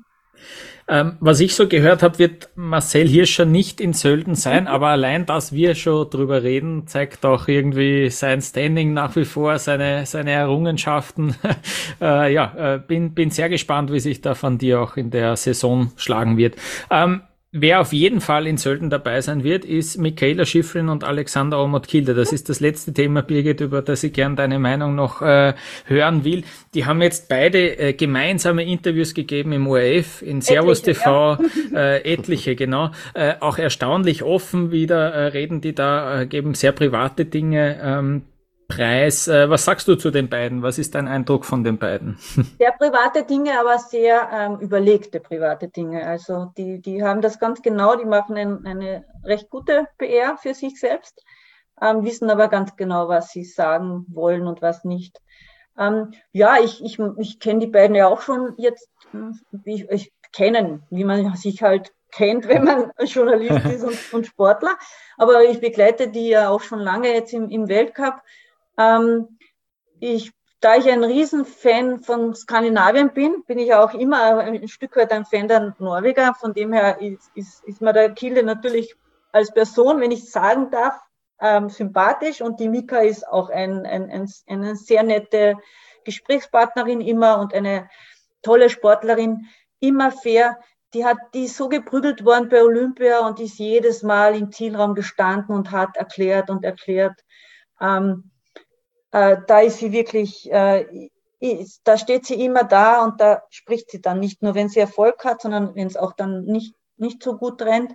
Ähm, was ich so gehört habe, wird Marcel Hirscher nicht in Sölden sein, aber allein, dass wir schon drüber reden, zeigt auch irgendwie sein Standing nach wie vor, seine seine Errungenschaften. äh, ja, äh, bin bin sehr gespannt, wie sich da von dir auch in der Saison schlagen wird. Ähm, Wer auf jeden Fall in Sölden dabei sein wird, ist Michaela Schifrin und Alexander Omot-Kilde. Das ist das letzte Thema, Birgit, über das ich gern deine Meinung noch äh, hören will. Die haben jetzt beide äh, gemeinsame Interviews gegeben im O R F, in Servus Etliche, T V, ja. äh, etliche, genau. Äh, auch erstaunlich offen wieder äh, reden die da, äh, geben sehr private Dinge ähm, preis. Äh, was sagst du zu den beiden? Was ist dein Eindruck von den beiden? Sehr private Dinge, aber sehr ähm, überlegte private Dinge. Also die, die haben das ganz genau, die machen ein, eine recht gute P R für sich selbst, ähm, wissen aber ganz genau, was sie sagen wollen und was nicht. Ähm, ja, ich, ich, ich kenne die beiden ja auch schon jetzt, ich, ich kennen, wie man sich halt kennt, wenn man Journalist ist und, und Sportler. Aber ich begleite die ja auch schon lange jetzt im, im Weltcup. Ähm, ich Da ich ein Riesenfan von Skandinavien bin, bin ich auch immer ein Stück weit ein Fan der Norweger. Von dem her ist, ist, ist mir der Kilde natürlich als Person, wenn ich sagen darf, ähm, sympathisch. Und die Mika ist auch ein, ein, ein, eine sehr nette Gesprächspartnerin immer und eine tolle Sportlerin, immer fair. Die hat, die ist so geprügelt worden bei Olympia und ist jedes Mal im Zielraum gestanden und hat erklärt und erklärt. Ähm, Äh, da ist sie wirklich, äh, ist, da steht sie immer da und da spricht sie dann nicht nur, wenn sie Erfolg hat, sondern wenn es auch dann nicht, nicht so gut rennt,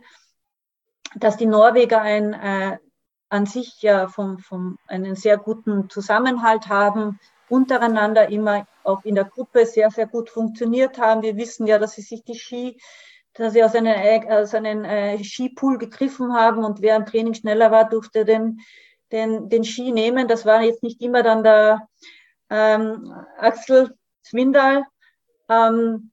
dass die Norweger ein, äh, an sich ja vom, vom, einen sehr guten Zusammenhalt haben, untereinander immer auch in der Gruppe sehr, sehr gut funktioniert haben. Wir wissen ja, dass sie sich die Ski, dass sie aus einem, aus einem äh, Skipool gegriffen haben und wer im Training schneller war, durfte den Den, den Ski nehmen. Das war jetzt nicht immer dann der ähm, Axel Zwindal ähm,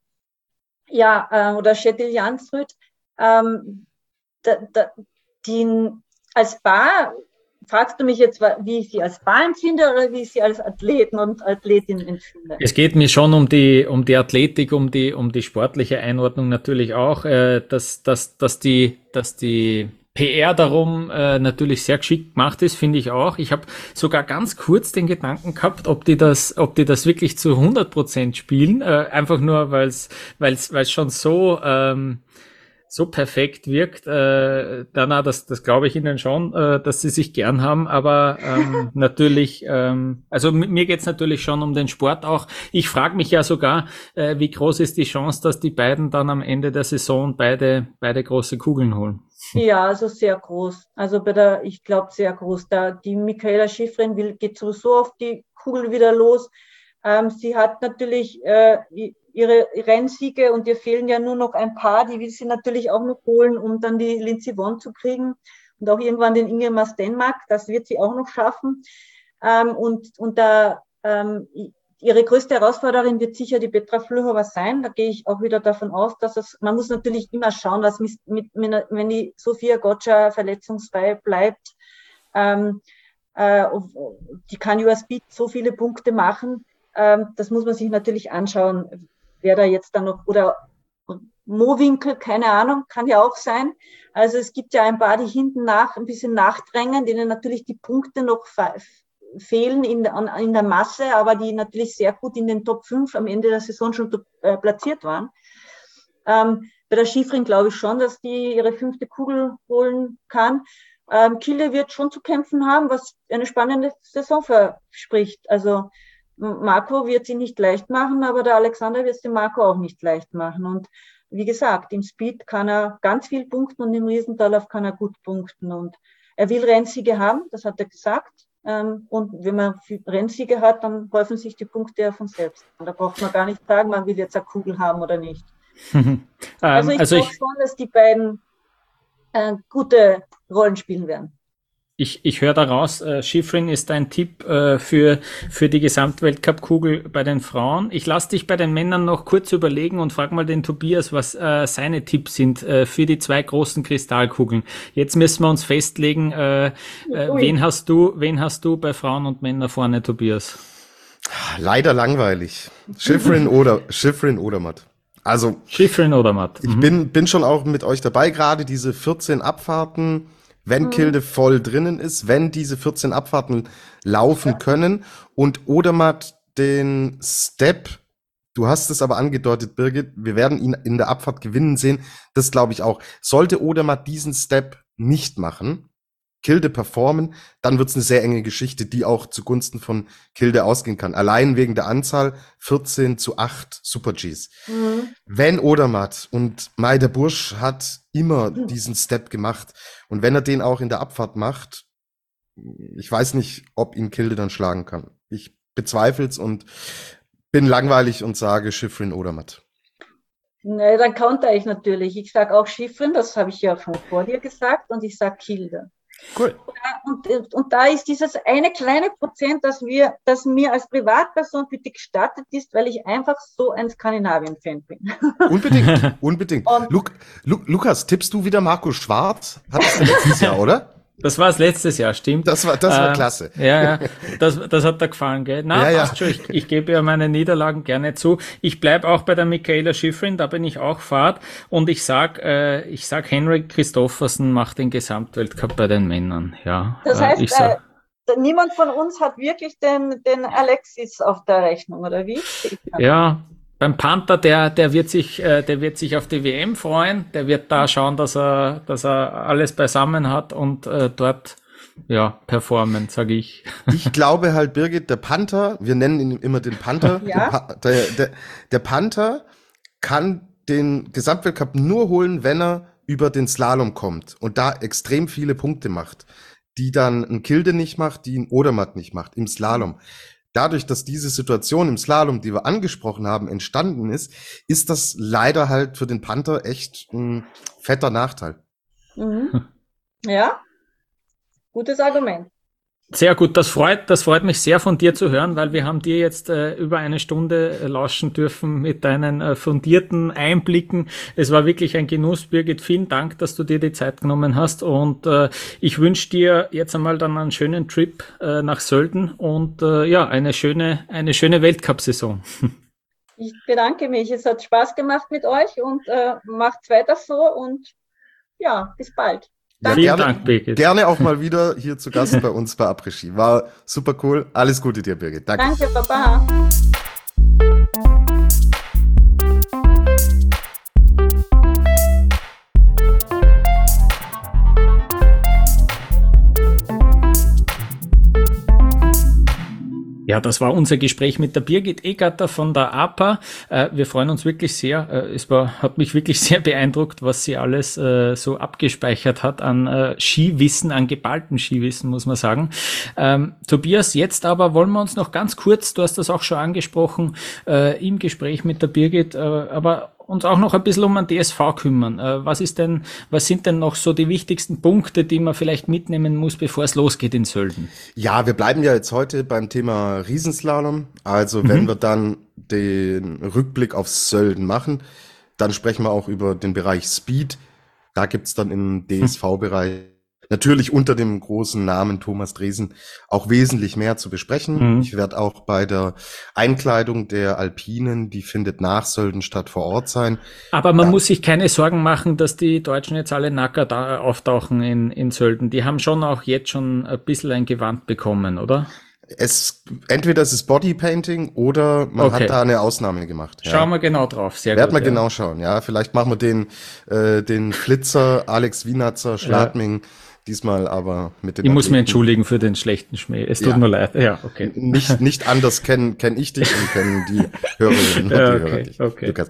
ja, äh, oder Kjetil Jansrud. Ähm, da, da, die, als Paar, fragst du mich jetzt, wie ich sie als Paar empfinde oder wie ich sie als Athleten und Athletin empfinde? Es geht mir schon um die um die Athletik, um die um die sportliche Einordnung natürlich auch, äh, dass dass dass die dass die P R darum äh, natürlich sehr geschickt gemacht ist, finde ich auch. Ich habe sogar ganz kurz den Gedanken gehabt, ob die das, ob die das wirklich zu hundert Prozent spielen, äh, einfach nur, weil es, weil es, weil es schon so ähm, so perfekt wirkt. Äh, danach, das, das glaube ich Ihnen schon, äh, dass sie sich gern haben, aber ähm, natürlich, ähm, also mir geht's natürlich schon um den Sport auch. Ich frage mich ja sogar, äh, wie groß ist die Chance, dass die beiden dann am Ende der Saison beide beide große Kugeln holen? Ja, also sehr groß. Also bei der, ich glaube sehr groß. Da die Michaela Schifrin will, geht sowieso auf die Kugel wieder los. Ähm, sie hat natürlich äh, ihre Rennsiege und ihr fehlen ja nur noch ein paar, die will sie natürlich auch noch holen, um dann die Lindsey Vonn zu kriegen und auch irgendwann den Ingemar Stenmark. Das wird sie auch noch schaffen. Ähm, und und da ähm, ihre größte Herausforderin wird sicher die Petra Vlhova sein. Da gehe ich auch wieder davon aus, dass es, man muss natürlich immer schauen, was mit, mit wenn die Sofia Gotcha verletzungsfrei bleibt, ähm, äh, die kann über Speed so viele Punkte machen. Ähm, das muss man sich natürlich anschauen, wer da jetzt dann noch, oder Mowinkel, keine Ahnung, kann ja auch sein. Also es gibt ja ein paar, die hinten nach ein bisschen nachdrängen, denen natürlich die Punkte noch fehlen in der, in der Masse, aber die natürlich sehr gut in den Top fünf am Ende der Saison schon äh, platziert waren. Ähm, bei der Schifrin glaube ich schon, dass die ihre fünfte Kugel holen kann. Ähm, Kilde wird schon zu kämpfen haben, was eine spannende Saison verspricht. Also Marco wird sie nicht leicht machen, aber der Alexander wird es dem Marco auch nicht leicht machen. Und wie gesagt, im Speed kann er ganz viel punkten und im Riesentallauf kann er gut punkten. Und er will Rennsiege haben, das hat er gesagt. Und wenn man Rennsiege hat, dann häufen sich die Punkte ja von selbst. Und da braucht man gar nicht sagen, man will jetzt eine Kugel haben oder nicht. ähm, also ich also glaube schon, dass die beiden äh, gute Rollen spielen werden. Ich, ich höre daraus, äh, Schifrin ist ein Tipp äh, für, für die Gesamtweltcup-Kugel bei den Frauen. Ich lasse dich bei den Männern noch kurz überlegen und frag mal den Tobias, was äh, seine Tipps sind äh, für die zwei großen Kristallkugeln. Jetzt müssen wir uns festlegen, äh, äh, wen hast du, wen hast du bei Frauen und Männern vorne, Tobias? Leider langweilig. Schifrin oder Schifrin Odermatt. Also Schifrin Odermatt. Ich mhm. bin bin schon auch mit euch dabei, gerade diese vierzehn Abfahrten. Wenn mhm. Kilde voll drinnen ist, wenn diese vierzehn Abfahrten laufen können und Odermatt den Step, du hast es aber angedeutet, Birgit, wir werden ihn in der Abfahrt gewinnen sehen, das glaube ich auch. Sollte Odermatt diesen Step nicht machen, Kilde performen, dann wird es eine sehr enge Geschichte, die auch zugunsten von Kilde ausgehen kann. Allein wegen der Anzahl vierzehn zu acht Super-Gs. Mhm. Wenn Odermatt, und Mai der Bursch hat immer mhm. diesen Step gemacht, und wenn er den auch in der Abfahrt macht, ich weiß nicht, ob ihn Kilde dann schlagen kann. Ich bezweifle es und bin langweilig und sage Schifrin Odermatt. Ne, dann counter ich natürlich. Ich sage auch Schifrin, das habe ich ja von vor dir gesagt, und ich sage Kilde. Cool. Und, und da ist dieses eine kleine Prozent, das wir, das mir als Privatperson bitte gestattet ist, weil ich einfach so ein Skandinavien-Fan bin. Unbedingt, unbedingt. Lu Lu Lukas, tippst du wieder Marco Schwarz? Hattest du letztes Jahr, oder? Das war es letztes Jahr, stimmt. Das war, das war äh, klasse. Ja, ja, das, das hat dir gefallen, gell? Na, ja, passt ja. schon. Ich, ich gebe ja meine Niederlagen gerne zu. Ich bleib auch bei der Michaela Schifrin, da bin ich auch Fahrt. Und ich sag, äh, ich sag, Henrik Kristoffersen macht den Gesamtweltcup bei den Männern, ja. Das heißt, äh, ich sag, äh, niemand von uns hat wirklich den, den Alexis auf der Rechnung, oder wie? Ja. Beim Panther, der, der wird sich, äh, der wird sich auf die W M freuen. Der wird da schauen, dass er, dass er alles beisammen hat und äh, dort, ja, performen, sage ich. Ich glaube halt, Birgit, der Panther, wir nennen ihn immer den Panther. Ja? Der, pa der, der, der Panther kann den Gesamtweltcup nur holen, wenn er über den Slalom kommt und da extrem viele Punkte macht, die dann ein Kilde nicht macht, die ein Odermatt nicht macht im Slalom. Dadurch, dass diese Situation im Slalom, die wir angesprochen haben, entstanden ist, ist das leider halt für den Panther echt ein fetter Nachteil. Mhm. Ja, gutes Argument. Sehr gut, das freut, das freut mich sehr von dir zu hören, weil wir haben dir jetzt äh, über eine Stunde äh, lauschen dürfen mit deinen äh, fundierten Einblicken. Es war wirklich ein Genuss, Birgit. Vielen Dank, dass du dir die Zeit genommen hast, und äh, ich wünsche dir jetzt einmal dann einen schönen Trip äh, nach Sölden und äh, ja, eine schöne, eine schöne Weltcup-Saison. Ich bedanke mich. Es hat Spaß gemacht mit euch und äh, macht's weiter so, und ja, bis bald. Ja, Vielen gerne, Dank, Birgit. Gerne auch mal wieder hier zu Gast bei uns bei Après-Ski. War super cool. Alles Gute dir, Birgit. Danke. Danke, Baba. Ja, das war unser Gespräch mit der Birgit Egatter von der A P A. Äh, wir freuen uns wirklich sehr. Äh, es war, hat mich wirklich sehr beeindruckt, was sie alles äh, so abgespeichert hat an äh, Skiwissen, an geballten Skiwissen, muss man sagen. Ähm, Tobias, jetzt aber wollen wir uns noch ganz kurz, du hast das auch schon angesprochen, äh, im Gespräch mit der Birgit, äh, aber uns auch noch ein bisschen um den D S V kümmern. Äh, was ist denn, was sind denn noch so die wichtigsten Punkte, die man vielleicht mitnehmen muss, bevor es losgeht in Sölden? Ja, wir bleiben ja jetzt heute beim Thema Riesenslalom. Also wenn mhm. wir dann den Rückblick auf Sölden machen, dann sprechen wir auch über den Bereich Speed. Da gibt's dann im D S V-Bereich natürlich unter dem großen Namen Thomas Dresen auch wesentlich mehr zu besprechen. Mhm. Ich werde auch bei der Einkleidung der Alpinen, die findet nach Sölden statt, vor Ort sein. Aber man ja. muss sich keine Sorgen machen, dass die Deutschen jetzt alle nackert auftauchen in, in Sölden. Die haben schon auch jetzt schon ein bisschen ein Gewand bekommen, oder? Es, entweder es ist Bodypainting oder man okay. hat da eine Ausnahme gemacht. Ja. Schauen wir genau drauf, sehr Werden gut. Werden wir ja. genau schauen, ja. Vielleicht machen wir den, äh, den Flitzer Alex Wienatzer Schladming ja. diesmal aber mit den Ich muss Athleten. Mir entschuldigen für den schlechten Schmäh. Es tut ja. mir leid. Ja, okay. Nicht, nicht anders kennen kenn ich dich und kennen die Hörerinnen und ja, die okay, Hörer dich. Okay. Lukas.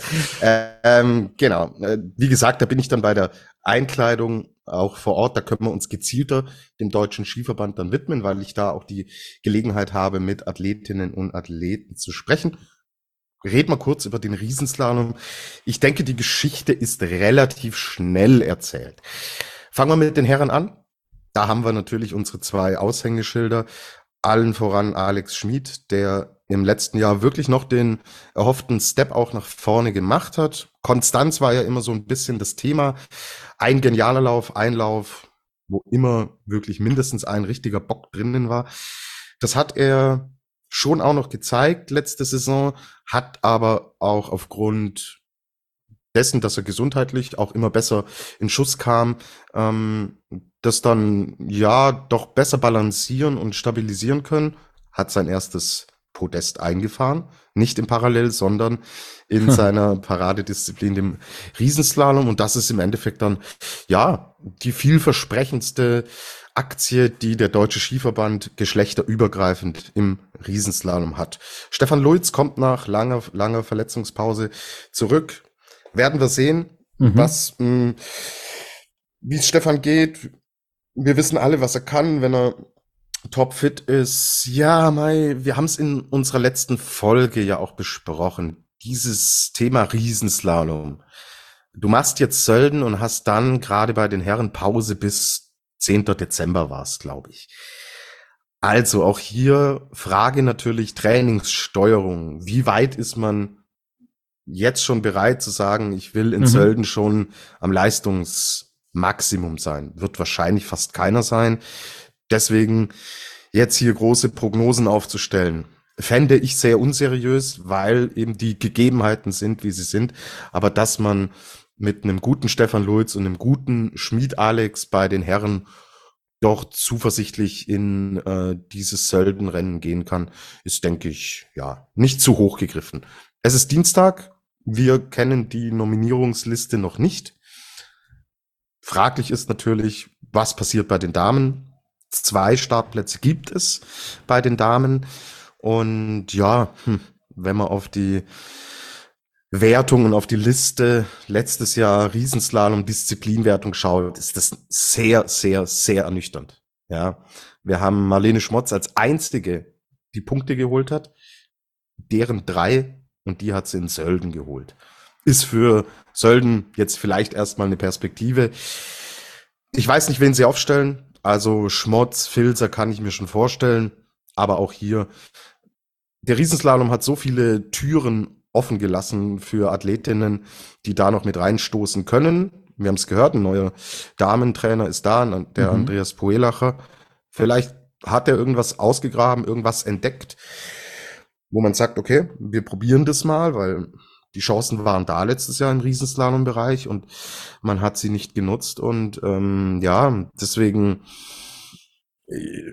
Ähm, genau. Wie gesagt, da bin ich dann bei der Einkleidung auch vor Ort. Da können wir uns gezielter dem Deutschen Skiverband dann widmen, weil ich da auch die Gelegenheit habe, mit Athletinnen und Athleten zu sprechen. Reden wir kurz über den Riesenslalom. Ich denke, die Geschichte ist relativ schnell erzählt. Fangen wir mit den Herren an. Da haben wir natürlich unsere zwei Aushängeschilder. Allen voran Alex Schmid, der im letzten Jahr wirklich noch den erhofften Step auch nach vorne gemacht hat. Konstanz war ja immer so ein bisschen das Thema. Ein genialer Lauf, ein Lauf, wo immer wirklich mindestens ein richtiger Bock drinnen war. Das hat er schon auch noch gezeigt letzte Saison, hat aber auch aufgrund dessen, dass er gesundheitlich auch immer besser in Schuss kam, ähm, das dann ja doch besser balancieren und stabilisieren können, hat sein erstes Podest eingefahren, nicht im Parallel, sondern in hm. seiner Paradedisziplin, dem Riesenslalom, und das ist im Endeffekt dann ja die vielversprechendste Aktie, die der Deutsche Skiverband geschlechterübergreifend im Riesenslalom hat. Stefan Luiz kommt nach langer langer Verletzungspause zurück. Werden wir sehen, mhm. was, mh, wie es Stefan geht. Wir wissen alle, was er kann, wenn er topfit ist. Ja, Mai, wir haben es in unserer letzten Folge ja auch besprochen. Dieses Thema Riesenslalom. Du machst jetzt Sölden und hast dann gerade bei den Herren Pause bis zehnten Dezember war es, glaube ich. Also auch hier Frage natürlich Trainingssteuerung. Wie weit ist man jetzt schon bereit zu sagen, ich will in mhm. Sölden schon am Leistungsmaximum sein? Wird wahrscheinlich fast keiner sein. Deswegen jetzt hier große Prognosen aufzustellen, fände ich sehr unseriös, weil eben die Gegebenheiten sind, wie sie sind. Aber dass man mit einem guten Stefan Luiz und einem guten Schmid Alex bei den Herren doch zuversichtlich in äh, dieses Söldenrennen gehen kann, ist, denke ich, ja, nicht zu hoch gegriffen. Es ist Dienstag. Wir kennen die Nominierungsliste noch nicht. Fraglich ist natürlich, was passiert bei den Damen. Zwei Startplätze gibt es bei den Damen. Und ja, hm, wenn man auf die Wertung und auf die Liste letztes Jahr Riesenslalom Disziplinwertung schaut, ist das sehr, sehr, sehr ernüchternd. Ja, wir haben Marlene Schmotz als einzige, die Punkte geholt hat, deren drei, und die hat sie in Sölden geholt. Ist für Sölden jetzt vielleicht erstmal eine Perspektive. Ich weiß nicht, wen sie aufstellen. Also Schmotz, Filzer kann ich mir schon vorstellen. Aber auch hier, der Riesenslalom hat so viele Türen offen gelassen für Athletinnen, die da noch mit reinstoßen können. Wir haben es gehört, ein neuer Damentrainer ist da, der mhm. Andreas Poelacher. Vielleicht hat er irgendwas ausgegraben, irgendwas entdeckt, wo man sagt, okay, wir probieren das mal, weil die Chancen waren da letztes Jahr im Riesenslalom-Bereich und man hat sie nicht genutzt. Und ähm, ja, deswegen, äh,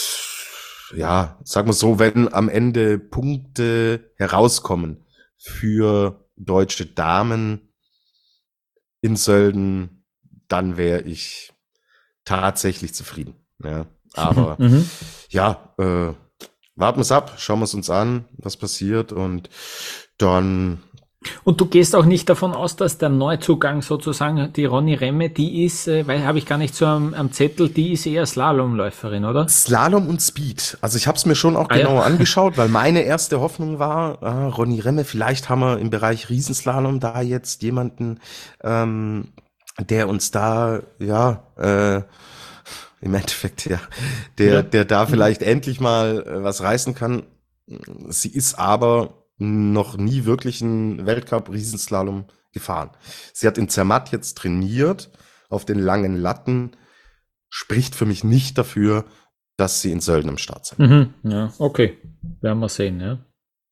ja, sagen wir so, wenn am Ende Punkte herauskommen für deutsche Damen in Sölden, dann wäre ich tatsächlich zufrieden. Ja, aber mhm. ja, äh, warten wir es ab, schauen wir es uns an, was passiert, und dann Und du gehst auch nicht davon aus, dass der Neuzugang sozusagen, die Ronny Remme, die ist, äh, weil habe ich gar nicht so am, am Zettel, die ist eher Slalomläuferin, oder? Slalom und Speed. Also ich habe es mir schon auch Ah, genauer ja. angeschaut, weil meine erste Hoffnung war, ah, Ronny Remme, vielleicht haben wir im Bereich Riesenslalom da jetzt jemanden, ähm, der uns da, ja, äh, im Endeffekt, ja, der, Ja. der da vielleicht endlich mal äh, was reißen kann. Sie ist aber noch nie wirklich einen Weltcup-Riesenslalom gefahren. Sie hat in Zermatt jetzt trainiert auf den langen Latten, spricht für mich nicht dafür, dass sie in Sölden am Start sind. Mhm. Ja, okay. Werden wir sehen, ja.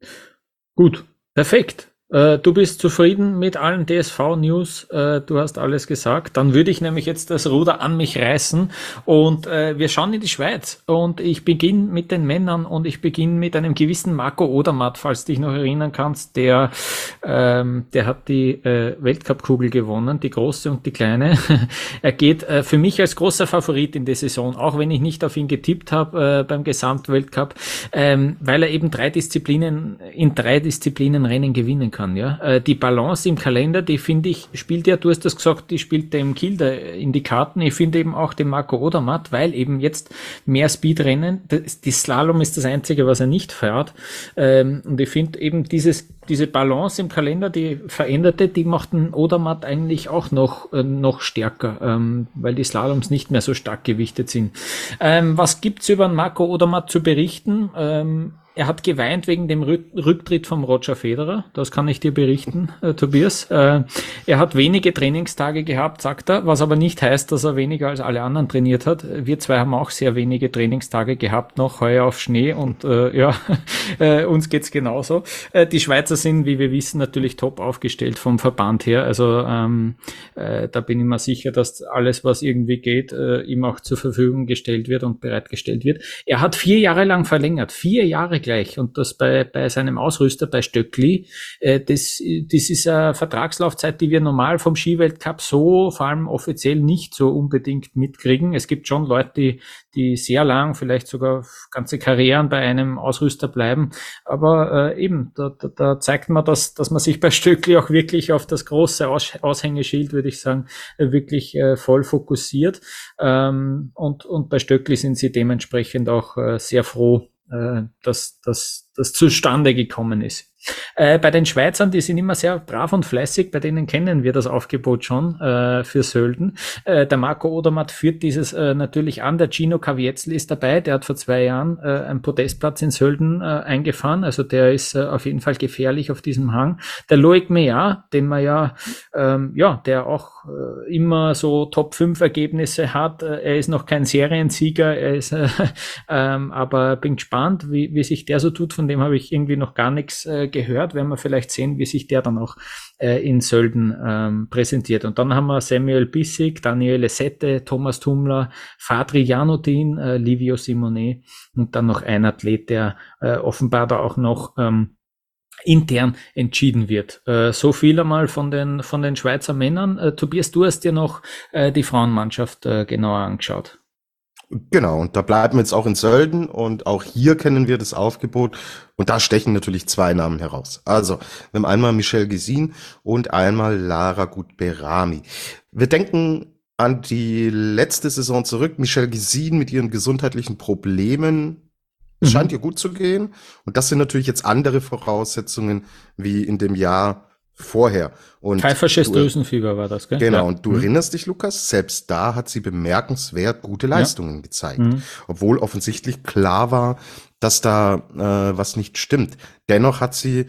Gut, perfekt. Äh, du bist zufrieden mit allen D S V-News, äh, du hast alles gesagt. Dann würde ich nämlich jetzt das Ruder an mich reißen und äh, wir schauen in die Schweiz. Und ich beginne mit den Männern und ich beginne mit einem gewissen Marco Odermatt, falls du dich noch erinnern kannst. Der, ähm, der hat die äh, Weltcup-Kugel gewonnen, die große und die kleine. Er geht äh, für mich als großer Favorit in der Saison, auch wenn ich nicht auf ihn getippt habe äh, beim Gesamtweltcup, ähm, weil er eben drei Disziplinen, in drei Disziplinen Rennen gewinnen kann. Kann, ja. Äh, die Balance im Kalender, die finde ich, spielt ja, du hast das gesagt, die spielt dem Kilde in die Karten. Ich finde eben auch den Marco Odermatt, weil eben jetzt mehr Speedrennen, das, die Slalom ist das Einzige, was er nicht fährt. Ähm, und ich finde eben dieses, diese Balance im Kalender, die veränderte, die macht den Odermatt eigentlich auch noch, äh, noch stärker, ähm, weil die Slaloms nicht mehr so stark gewichtet sind. Ähm, was gibt's über den Marco Odermatt zu berichten? Ähm, Er hat geweint wegen dem Rücktritt vom Roger Federer. Das kann ich dir berichten, äh, Tobias. Äh, er hat wenige Trainingstage gehabt, sagt er, was aber nicht heißt, dass er weniger als alle anderen trainiert hat. Wir zwei haben auch sehr wenige Trainingstage gehabt noch, heuer auf Schnee und äh, ja, äh, uns geht's genauso. Äh, die Schweizer sind, wie wir wissen, natürlich top aufgestellt vom Verband her. Also ähm, äh, da bin ich mir sicher, dass alles, was irgendwie geht, äh, ihm auch zur Verfügung gestellt wird und bereitgestellt wird. Er hat vier Jahre lang verlängert, vier Jahre gleich und das bei bei seinem Ausrüster bei Stöckli. Äh, das das ist eine Vertragslaufzeit, die wir normal vom Skiweltcup so, vor allem offiziell, nicht so unbedingt mitkriegen. Es gibt schon Leute, die die sehr lang, vielleicht sogar ganze Karrieren bei einem Ausrüster bleiben, aber äh, eben, da, da, da zeigt man, dass dass man sich bei Stöckli auch wirklich auf das große Aus, Aushängeschild, würde ich sagen, äh, wirklich äh, voll fokussiert, ähm, und und bei Stöckli sind sie dementsprechend auch äh, sehr froh, dass das das zustande gekommen ist. Äh, bei den Schweizern, die sind immer sehr brav und fleißig, bei denen kennen wir das Aufgebot schon äh, für Sölden. Äh, der Marco Odermatt führt dieses äh, natürlich an, der Gino Caviezel ist dabei, der hat vor zwei Jahren äh, einen Podestplatz in Sölden äh, eingefahren, also der ist äh, auf jeden Fall gefährlich auf diesem Hang. Der Loic Meillard, den man ja, ähm, ja, der auch äh, immer so Top fünf Ergebnisse hat, äh, er ist noch kein Seriensieger, er ist, äh, ähm, aber bin gespannt, wie, wie sich der so tut, von dem habe ich irgendwie noch gar nichts äh, gehört, werden wir vielleicht sehen, wie sich der dann auch äh, in Sölden ähm, präsentiert. Und dann haben wir Samuel Bissig, Daniele Sette, Thomas Tumler, Fadri Janudin, äh, Livio Simone und dann noch ein Athlet, der äh, offenbar da auch noch ähm, intern entschieden wird. Äh, so viel einmal von den von den Schweizer Männern. Äh, Tobias, du hast dir noch äh, die Frauenmannschaft äh, genauer angeschaut. Genau, und da bleiben wir jetzt auch in Sölden und auch hier kennen wir das Aufgebot und da stechen natürlich zwei Namen heraus. Also, wir haben einmal Michelle Gesin und einmal Lara Gut-Berami. Wir denken an die letzte Saison zurück. Michelle Gesin mit ihren gesundheitlichen Problemen, es mhm. scheint ihr gut zu gehen und das sind natürlich jetzt andere Voraussetzungen wie in dem Jahr vorher. Und Pfeifersches Drüsenfieber war das, gell? Genau, ja. und du mhm. erinnerst dich, Lukas, selbst da hat sie bemerkenswert gute Leistungen ja. gezeigt. Mhm. Obwohl offensichtlich klar war, dass da äh, was nicht stimmt. Dennoch hat sie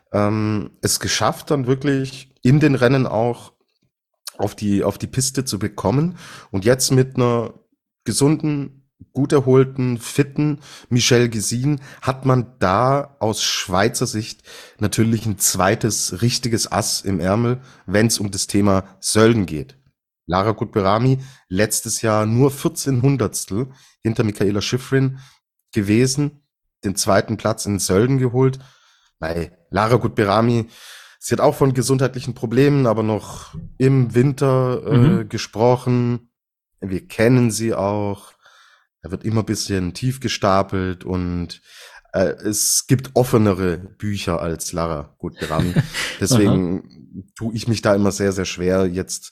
ähm, es geschafft, dann wirklich in den Rennen auch auf die, auf die Piste zu bekommen. Und jetzt mit einer gesunden, gut erholten, fitten Michelle Gesin hat man da aus Schweizer Sicht natürlich ein zweites richtiges Ass im Ärmel, wenn es um das Thema Sölden geht. Lara Gut-Berami letztes Jahr nur vierzehn Hundertstel hinter Michaela Schifrin gewesen, den zweiten Platz in Sölden geholt. Bei Lara Gut-Berami, sie hat auch von gesundheitlichen Problemen, aber noch im Winter äh, mhm. gesprochen. Wir kennen sie auch. Da wird immer ein bisschen tief gestapelt und Äh, es gibt offenere Bücher als Lara Gut-Berami. Deswegen tue ich mich da immer sehr, sehr schwer, jetzt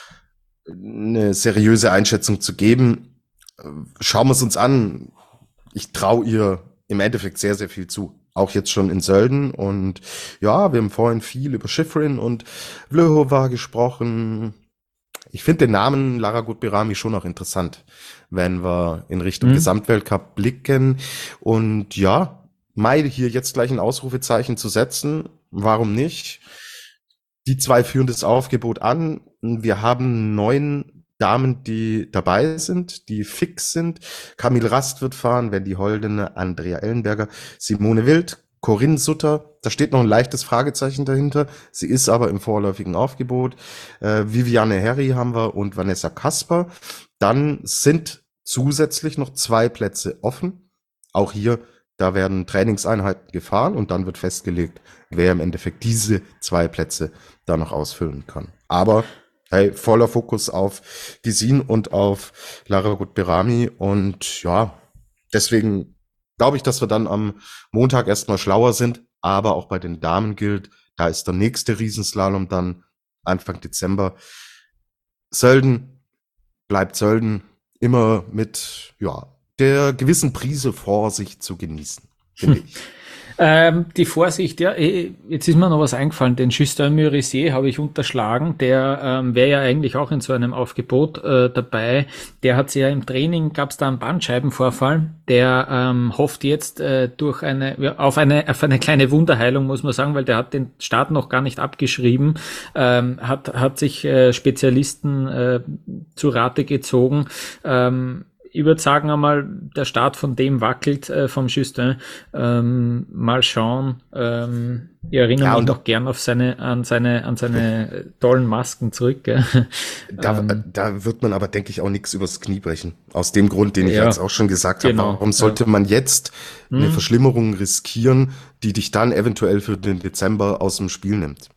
eine seriöse Einschätzung zu geben. Schauen wir es uns an. Ich traue ihr im Endeffekt sehr, sehr viel zu. Auch jetzt schon in Sölden. Und ja, wir haben vorhin viel über Shiffrin und Vlhova gesprochen. Ich finde den Namen Lara Gut-Berami schon auch interessant, wenn wir in Richtung mhm. Gesamtweltcup blicken. Und ja, Mai hier jetzt gleich ein Ausrufezeichen zu setzen, warum nicht? Die zwei führen das Aufgebot an. Wir haben neun Damen, die dabei sind, die fix sind. Camille Rast wird fahren, Wendy Holden, Andrea Ellenberger, Simone Wild, Corinne Sutter. Da steht noch ein leichtes Fragezeichen dahinter. Sie ist aber im vorläufigen Aufgebot. Äh, Viviane Herry haben wir und Vanessa Kasper. Dann sind zusätzlich noch zwei Plätze offen. Auch hier, da werden Trainingseinheiten gefahren und dann wird festgelegt, wer im Endeffekt diese zwei Plätze da noch ausfüllen kann. Aber hey, voller Fokus auf Gesine und auf Lara Gut-Berami und ja, deswegen glaube ich, dass wir dann am Montag erstmal schlauer sind, aber auch bei den Damen gilt, da ist der nächste Riesenslalom dann Anfang Dezember. Sölden bleibt Sölden, immer mit ja der gewissen Prise Vorsicht zu genießen, finde ich. Ähm, die Vorsicht, ja, jetzt ist mir noch was eingefallen, den Justin Murisier habe ich unterschlagen, der ähm, wäre ja eigentlich auch in so einem Aufgebot äh, dabei, der hat sich ja im Training, gab es da einen Bandscheibenvorfall, der ähm, hofft jetzt äh, durch eine, ja, auf eine auf eine kleine Wunderheilung, muss man sagen, weil der hat den Start noch gar nicht abgeschrieben, ähm, hat hat sich äh, Spezialisten äh, zu Rate gezogen, ähm, ich würde sagen einmal, der Start von dem wackelt, äh, vom Justin. Ähm, mal schauen. Ähm, ich erinnere ja, mich noch gern auf seine, an seine, an seine tollen Masken zurück. Gell? Da, ähm, da wird man aber, denke ich, auch nichts übers Knie brechen. Aus dem Grund, den ich ja, jetzt auch schon gesagt genau, habe. Warum sollte ja. man jetzt eine hm. Verschlimmerung riskieren, die dich dann eventuell für den Dezember aus dem Spiel nimmt?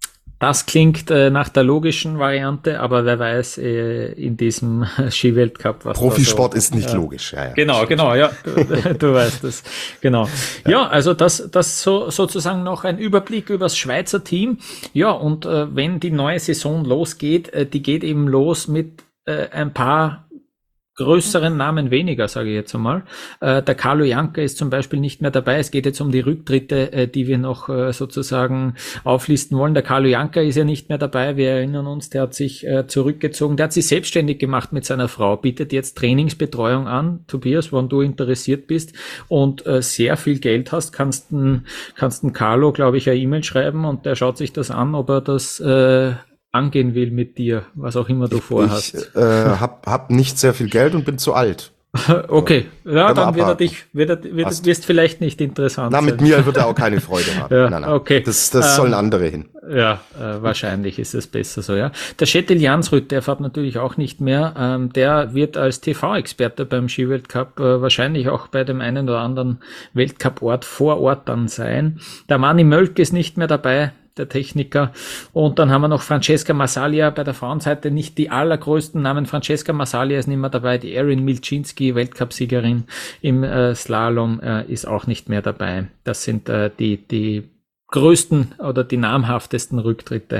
Das klingt äh, nach der logischen Variante, aber wer weiß äh, in diesem Skiweltcup was. Profisport so, ist nicht ja. logisch. Ja, ja. Genau, genau, ja, du, du weißt das. Genau. Ja, ja also das, das so sozusagen noch ein Überblick über das Schweizer Team. Ja, und äh, wenn die neue Saison losgeht, äh, die geht eben los mit äh, ein paar größeren Namen weniger, sage ich jetzt einmal. Äh, der Carlo Janka ist zum Beispiel nicht mehr dabei. Es geht jetzt um die Rücktritte, äh, die wir noch äh, sozusagen auflisten wollen. Der Carlo Janka ist ja nicht mehr dabei. Wir erinnern uns, der hat sich äh, zurückgezogen. Der hat sich selbstständig gemacht mit seiner Frau, bietet jetzt Trainingsbetreuung an. Tobias, wenn du interessiert bist und äh, sehr viel Geld hast, kannst du kannst den Carlo, glaube ich, eine E-Mail schreiben und der schaut sich das an, ob er das äh, angehen will mit dir, was auch immer du vorhast. Ich äh, hab, hab nicht sehr viel Geld und bin zu alt. Okay, ja, dann wird er dich, wird er, wird, wirst vielleicht nicht interessant Na, sein. mit mir wird er auch keine Freude haben. Ja, nein, nein. Okay. Das, das ähm, sollen andere hin. Ja, äh, wahrscheinlich ist es besser so, ja. Der Kjetil Jansrud, der fährt natürlich auch nicht mehr. Ähm, der wird als T V-Experte beim Skiweltcup äh, wahrscheinlich auch bei dem einen oder anderen Weltcup-Ort vor Ort dann sein. Der Mani Mölk ist nicht mehr dabei, der Techniker. Und dann haben wir noch Francesca Massalia bei der Frauenseite, nicht die allergrößten Namen. Francesca Massalia ist nicht mehr dabei, die Erin Milczynski, Weltcupsiegerin im äh, Slalom, äh, ist auch nicht mehr dabei. Das sind äh, die die größten oder die namhaftesten Rücktritte.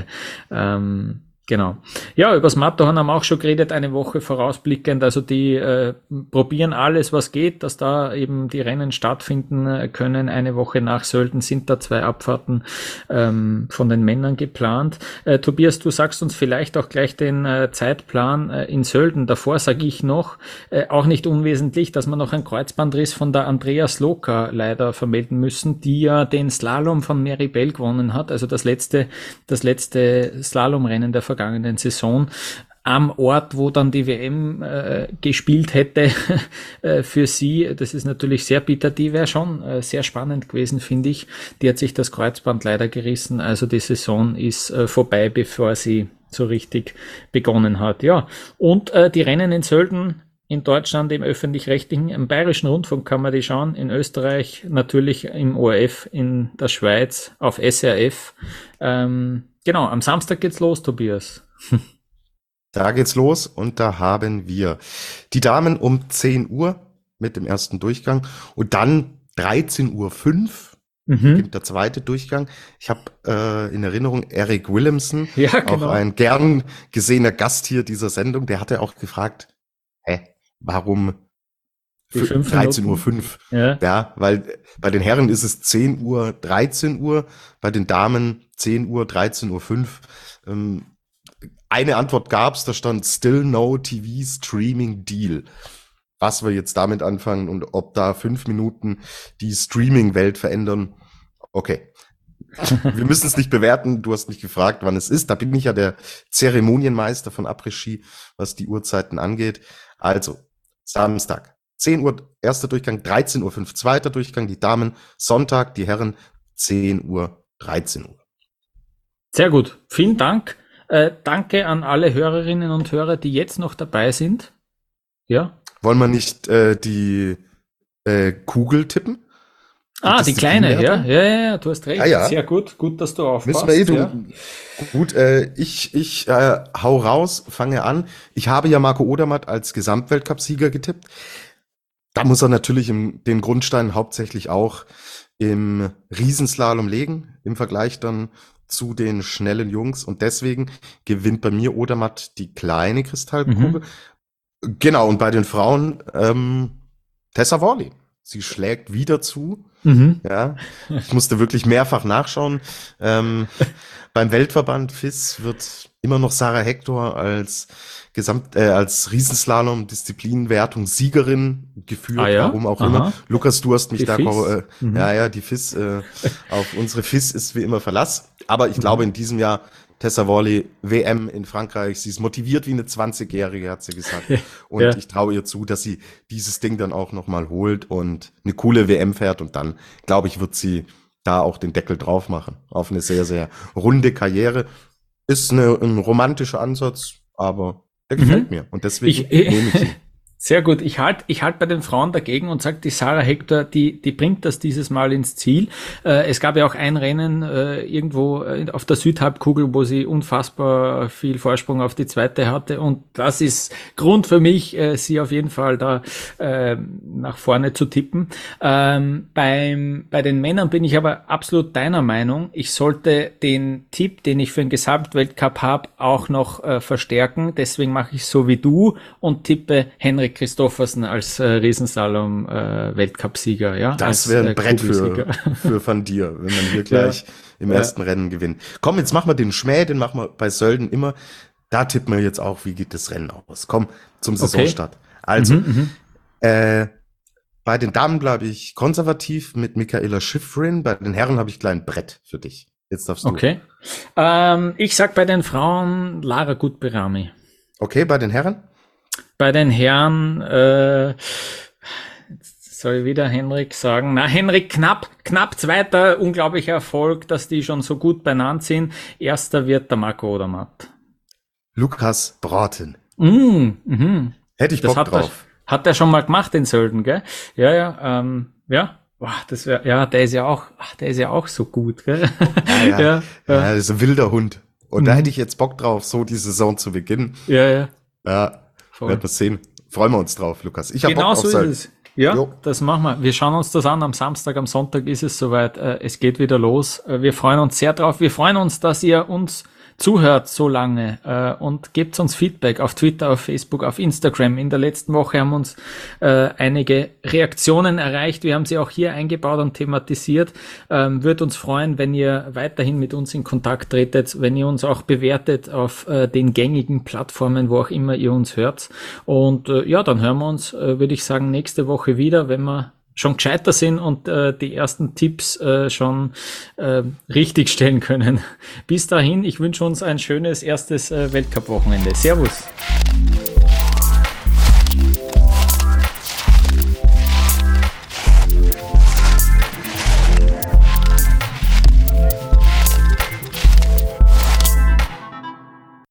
Ähm, Genau. Ja, übers Matterhorn haben wir auch schon geredet, eine Woche vorausblickend. Also die äh, probieren alles, was geht, dass da eben die Rennen stattfinden können. Eine Woche nach Sölden sind da zwei Abfahrten ähm, von den Männern geplant. Äh, Tobias, du sagst uns vielleicht auch gleich den äh, Zeitplan äh, in Sölden. Davor sage ich noch, äh, auch nicht unwesentlich, dass wir noch einen Kreuzbandriss von der Andrea Sloka leider vermelden müssen, die ja den Slalom von Mary Bell gewonnen hat. Also das letzte, das letzte Slalomrennen der vergangenen Saison am Ort, wo dann die W M äh, gespielt hätte äh, für sie. Das ist natürlich sehr bitter. Die wäre schon äh, sehr spannend gewesen, finde ich. Die hat sich das Kreuzband leider gerissen. Also die Saison ist äh, vorbei, bevor sie so richtig begonnen hat. Ja, und äh, die Rennen in Sölden in Deutschland im Öffentlich-Rechtlichen, im Bayerischen Rundfunk kann man die schauen, in Österreich natürlich im O R F, in der Schweiz auf S R F. Ähm, Genau, am Samstag geht's los, Tobias. Da geht's los und da haben wir die Damen um zehn Uhr mit dem ersten Durchgang und dann dreizehn Uhr fünf Mhm. beginnt der zweite Durchgang. Ich habe äh, in Erinnerung Eric Williamson, Ja, genau. auch ein gern gesehener Gast hier dieser Sendung, der hatte auch gefragt, hä, warum Die fünf dreizehn Uhr Minuten. fünf? Ja. Ja, weil bei den Herren ist es zehn Uhr, dreizehn Uhr, bei den Damen zehn Uhr, dreizehn Uhr fünf. Ähm, eine Antwort gab's, da stand Still No T V Streaming Deal. Was wir jetzt damit anfangen und ob da fünf Minuten die Streaming-Welt verändern, okay. Wir müssen es nicht bewerten, du hast mich gefragt, wann es ist. Da bin ich ja der Zeremonienmeister von Après-Ski, was die Uhrzeiten angeht. Also, Samstag, zehn Uhr, erster Durchgang, dreizehn Uhr fünf, zweiter Durchgang, die Damen, Sonntag, die Herren, zehn Uhr, dreizehn Uhr. Sehr gut. Vielen Dank. Äh, danke an alle Hörerinnen und Hörer, die jetzt noch dabei sind. Ja. Wollen wir nicht äh, die äh, Kugel tippen? Ah, die kleine, ja, Disziplinwertung? ja, ja, ja, du hast recht. Ja, ja. Sehr gut, gut, dass du aufpasst. Müssen wir eh tun. Ja. Gut, äh, ich, ich äh, hau raus, fange an. Ich habe ja Marco Odermatt als Gesamtweltcupsieger getippt. Da muss er natürlich im, den Grundstein hauptsächlich auch im Riesenslalom legen, im Vergleich dann zu den schnellen Jungs. Und deswegen gewinnt bei mir Odermatt die kleine Kristallkugel. Genau, und bei den Frauen ähm, Tessa Worley. Sie schlägt wieder zu. Mhm. Ja, ich musste wirklich mehrfach nachschauen. Ähm, beim Weltverband F I S wird immer noch Sarah Hector als Gesamt, äh, als Riesenslalom-Disziplinenwertung Siegerin geführt, Ah, ja? warum auch Aha. immer. Lukas, du hast mich Die da, F I S? äh, Mhm. ja, ja, die F I S, äh, auf unsere F I S ist wie immer Verlass. Aber ich glaube, in diesem Jahr Tessa Worley, W M in Frankreich, sie ist motiviert wie eine zwanzigjährige, hat sie gesagt. Und Ja. ich traue ihr zu, dass sie dieses Ding dann auch nochmal holt und eine coole W M fährt. Und dann, glaube ich, wird sie da auch den Deckel drauf machen. Auf eine sehr, sehr runde Karriere. Ist eine, ein romantischer Ansatz, aber der gefällt mir. Und deswegen Ich- nehme ich sie. Sehr gut. Ich halte ich halt bei den Frauen dagegen und sage, die Sarah Hector, die, die bringt das dieses Mal ins Ziel. Äh, es gab ja auch ein Rennen äh, irgendwo äh, auf der Südhalbkugel, wo sie unfassbar viel Vorsprung auf die zweite hatte. Und das ist Grund für mich, äh, sie auf jeden Fall da äh, nach vorne zu tippen. Ähm, beim, bei den Männern bin ich aber absolut deiner Meinung. Ich sollte den Tipp, den ich für den Gesamtweltcup habe, auch noch äh, verstärken. Deswegen mache ich so wie du und tippe Henrik Christoffersen als äh, Riesenslalom-Weltcupsieger. Ja, Das als, wäre ein äh, Brett für, Kugelsieger. für Van Dier, wenn man hier gleich im Ja. ersten Rennen gewinnt. Komm, jetzt machen wir den Schmäh, den machen wir bei Sölden immer. Da tippen wir jetzt auch, wie geht das Rennen aus. Komm, zum Okay. Saisonstart. Also, Mhm, mhm. äh, bei den Damen bleibe ich konservativ mit Michaela Schifrin. Bei den Herren habe ich klein Brett für dich. Jetzt darfst du. Okay. Ähm, ich sag bei den Frauen Lara Gutberami. Okay, bei den Herren? Bei den Herren, äh, jetzt soll ich wieder Henrik sagen. Na, Henrik knapp, knapp zweiter, unglaublicher Erfolg, dass die schon so gut beieinander sind. Erster wird der Marco Odermatt. Lukas Braten. Mm, mhm. Hätte ich Das Bock hat er, drauf. hat er schon mal gemacht in Sölden, gell? Ja, ja, ähm, ja. Boah, das wär, ja, der ist ja auch, ach, der ist ja auch so gut, gell? Ja, ja. ja, Ja, das ist ein wilder Hund. Und da Mhm. hätte ich jetzt Bock drauf, so die Saison zu beginnen. ja, ja. Ja, Voll. werden wir sehen. Freuen wir uns drauf, Lukas. Ich habe Genau Bock so auf ist Sölden. es. Ja, Jo. das machen wir. Wir schauen uns das an. Am Samstag, am Sonntag ist es soweit. Äh, Es geht wieder los. Äh, Wir freuen uns sehr drauf. Wir freuen uns, dass ihr uns zuhört so lange äh, und gebt uns Feedback auf Twitter, auf Facebook, auf Instagram. In der letzten Woche haben uns äh, einige Reaktionen erreicht. Wir haben sie auch hier eingebaut und thematisiert. Ähm, Würde uns freuen, wenn ihr weiterhin mit uns in Kontakt tretet, wenn ihr uns auch bewertet auf äh, den gängigen Plattformen, wo auch immer ihr uns hört. Und äh, ja, dann hören wir uns, äh, würde ich sagen, nächste Woche wieder, wenn wir schon gescheiter sind und äh, die ersten Tipps äh, schon äh, richtig stellen können. Bis dahin, ich wünsche uns ein schönes erstes äh, Weltcup-Wochenende. Servus.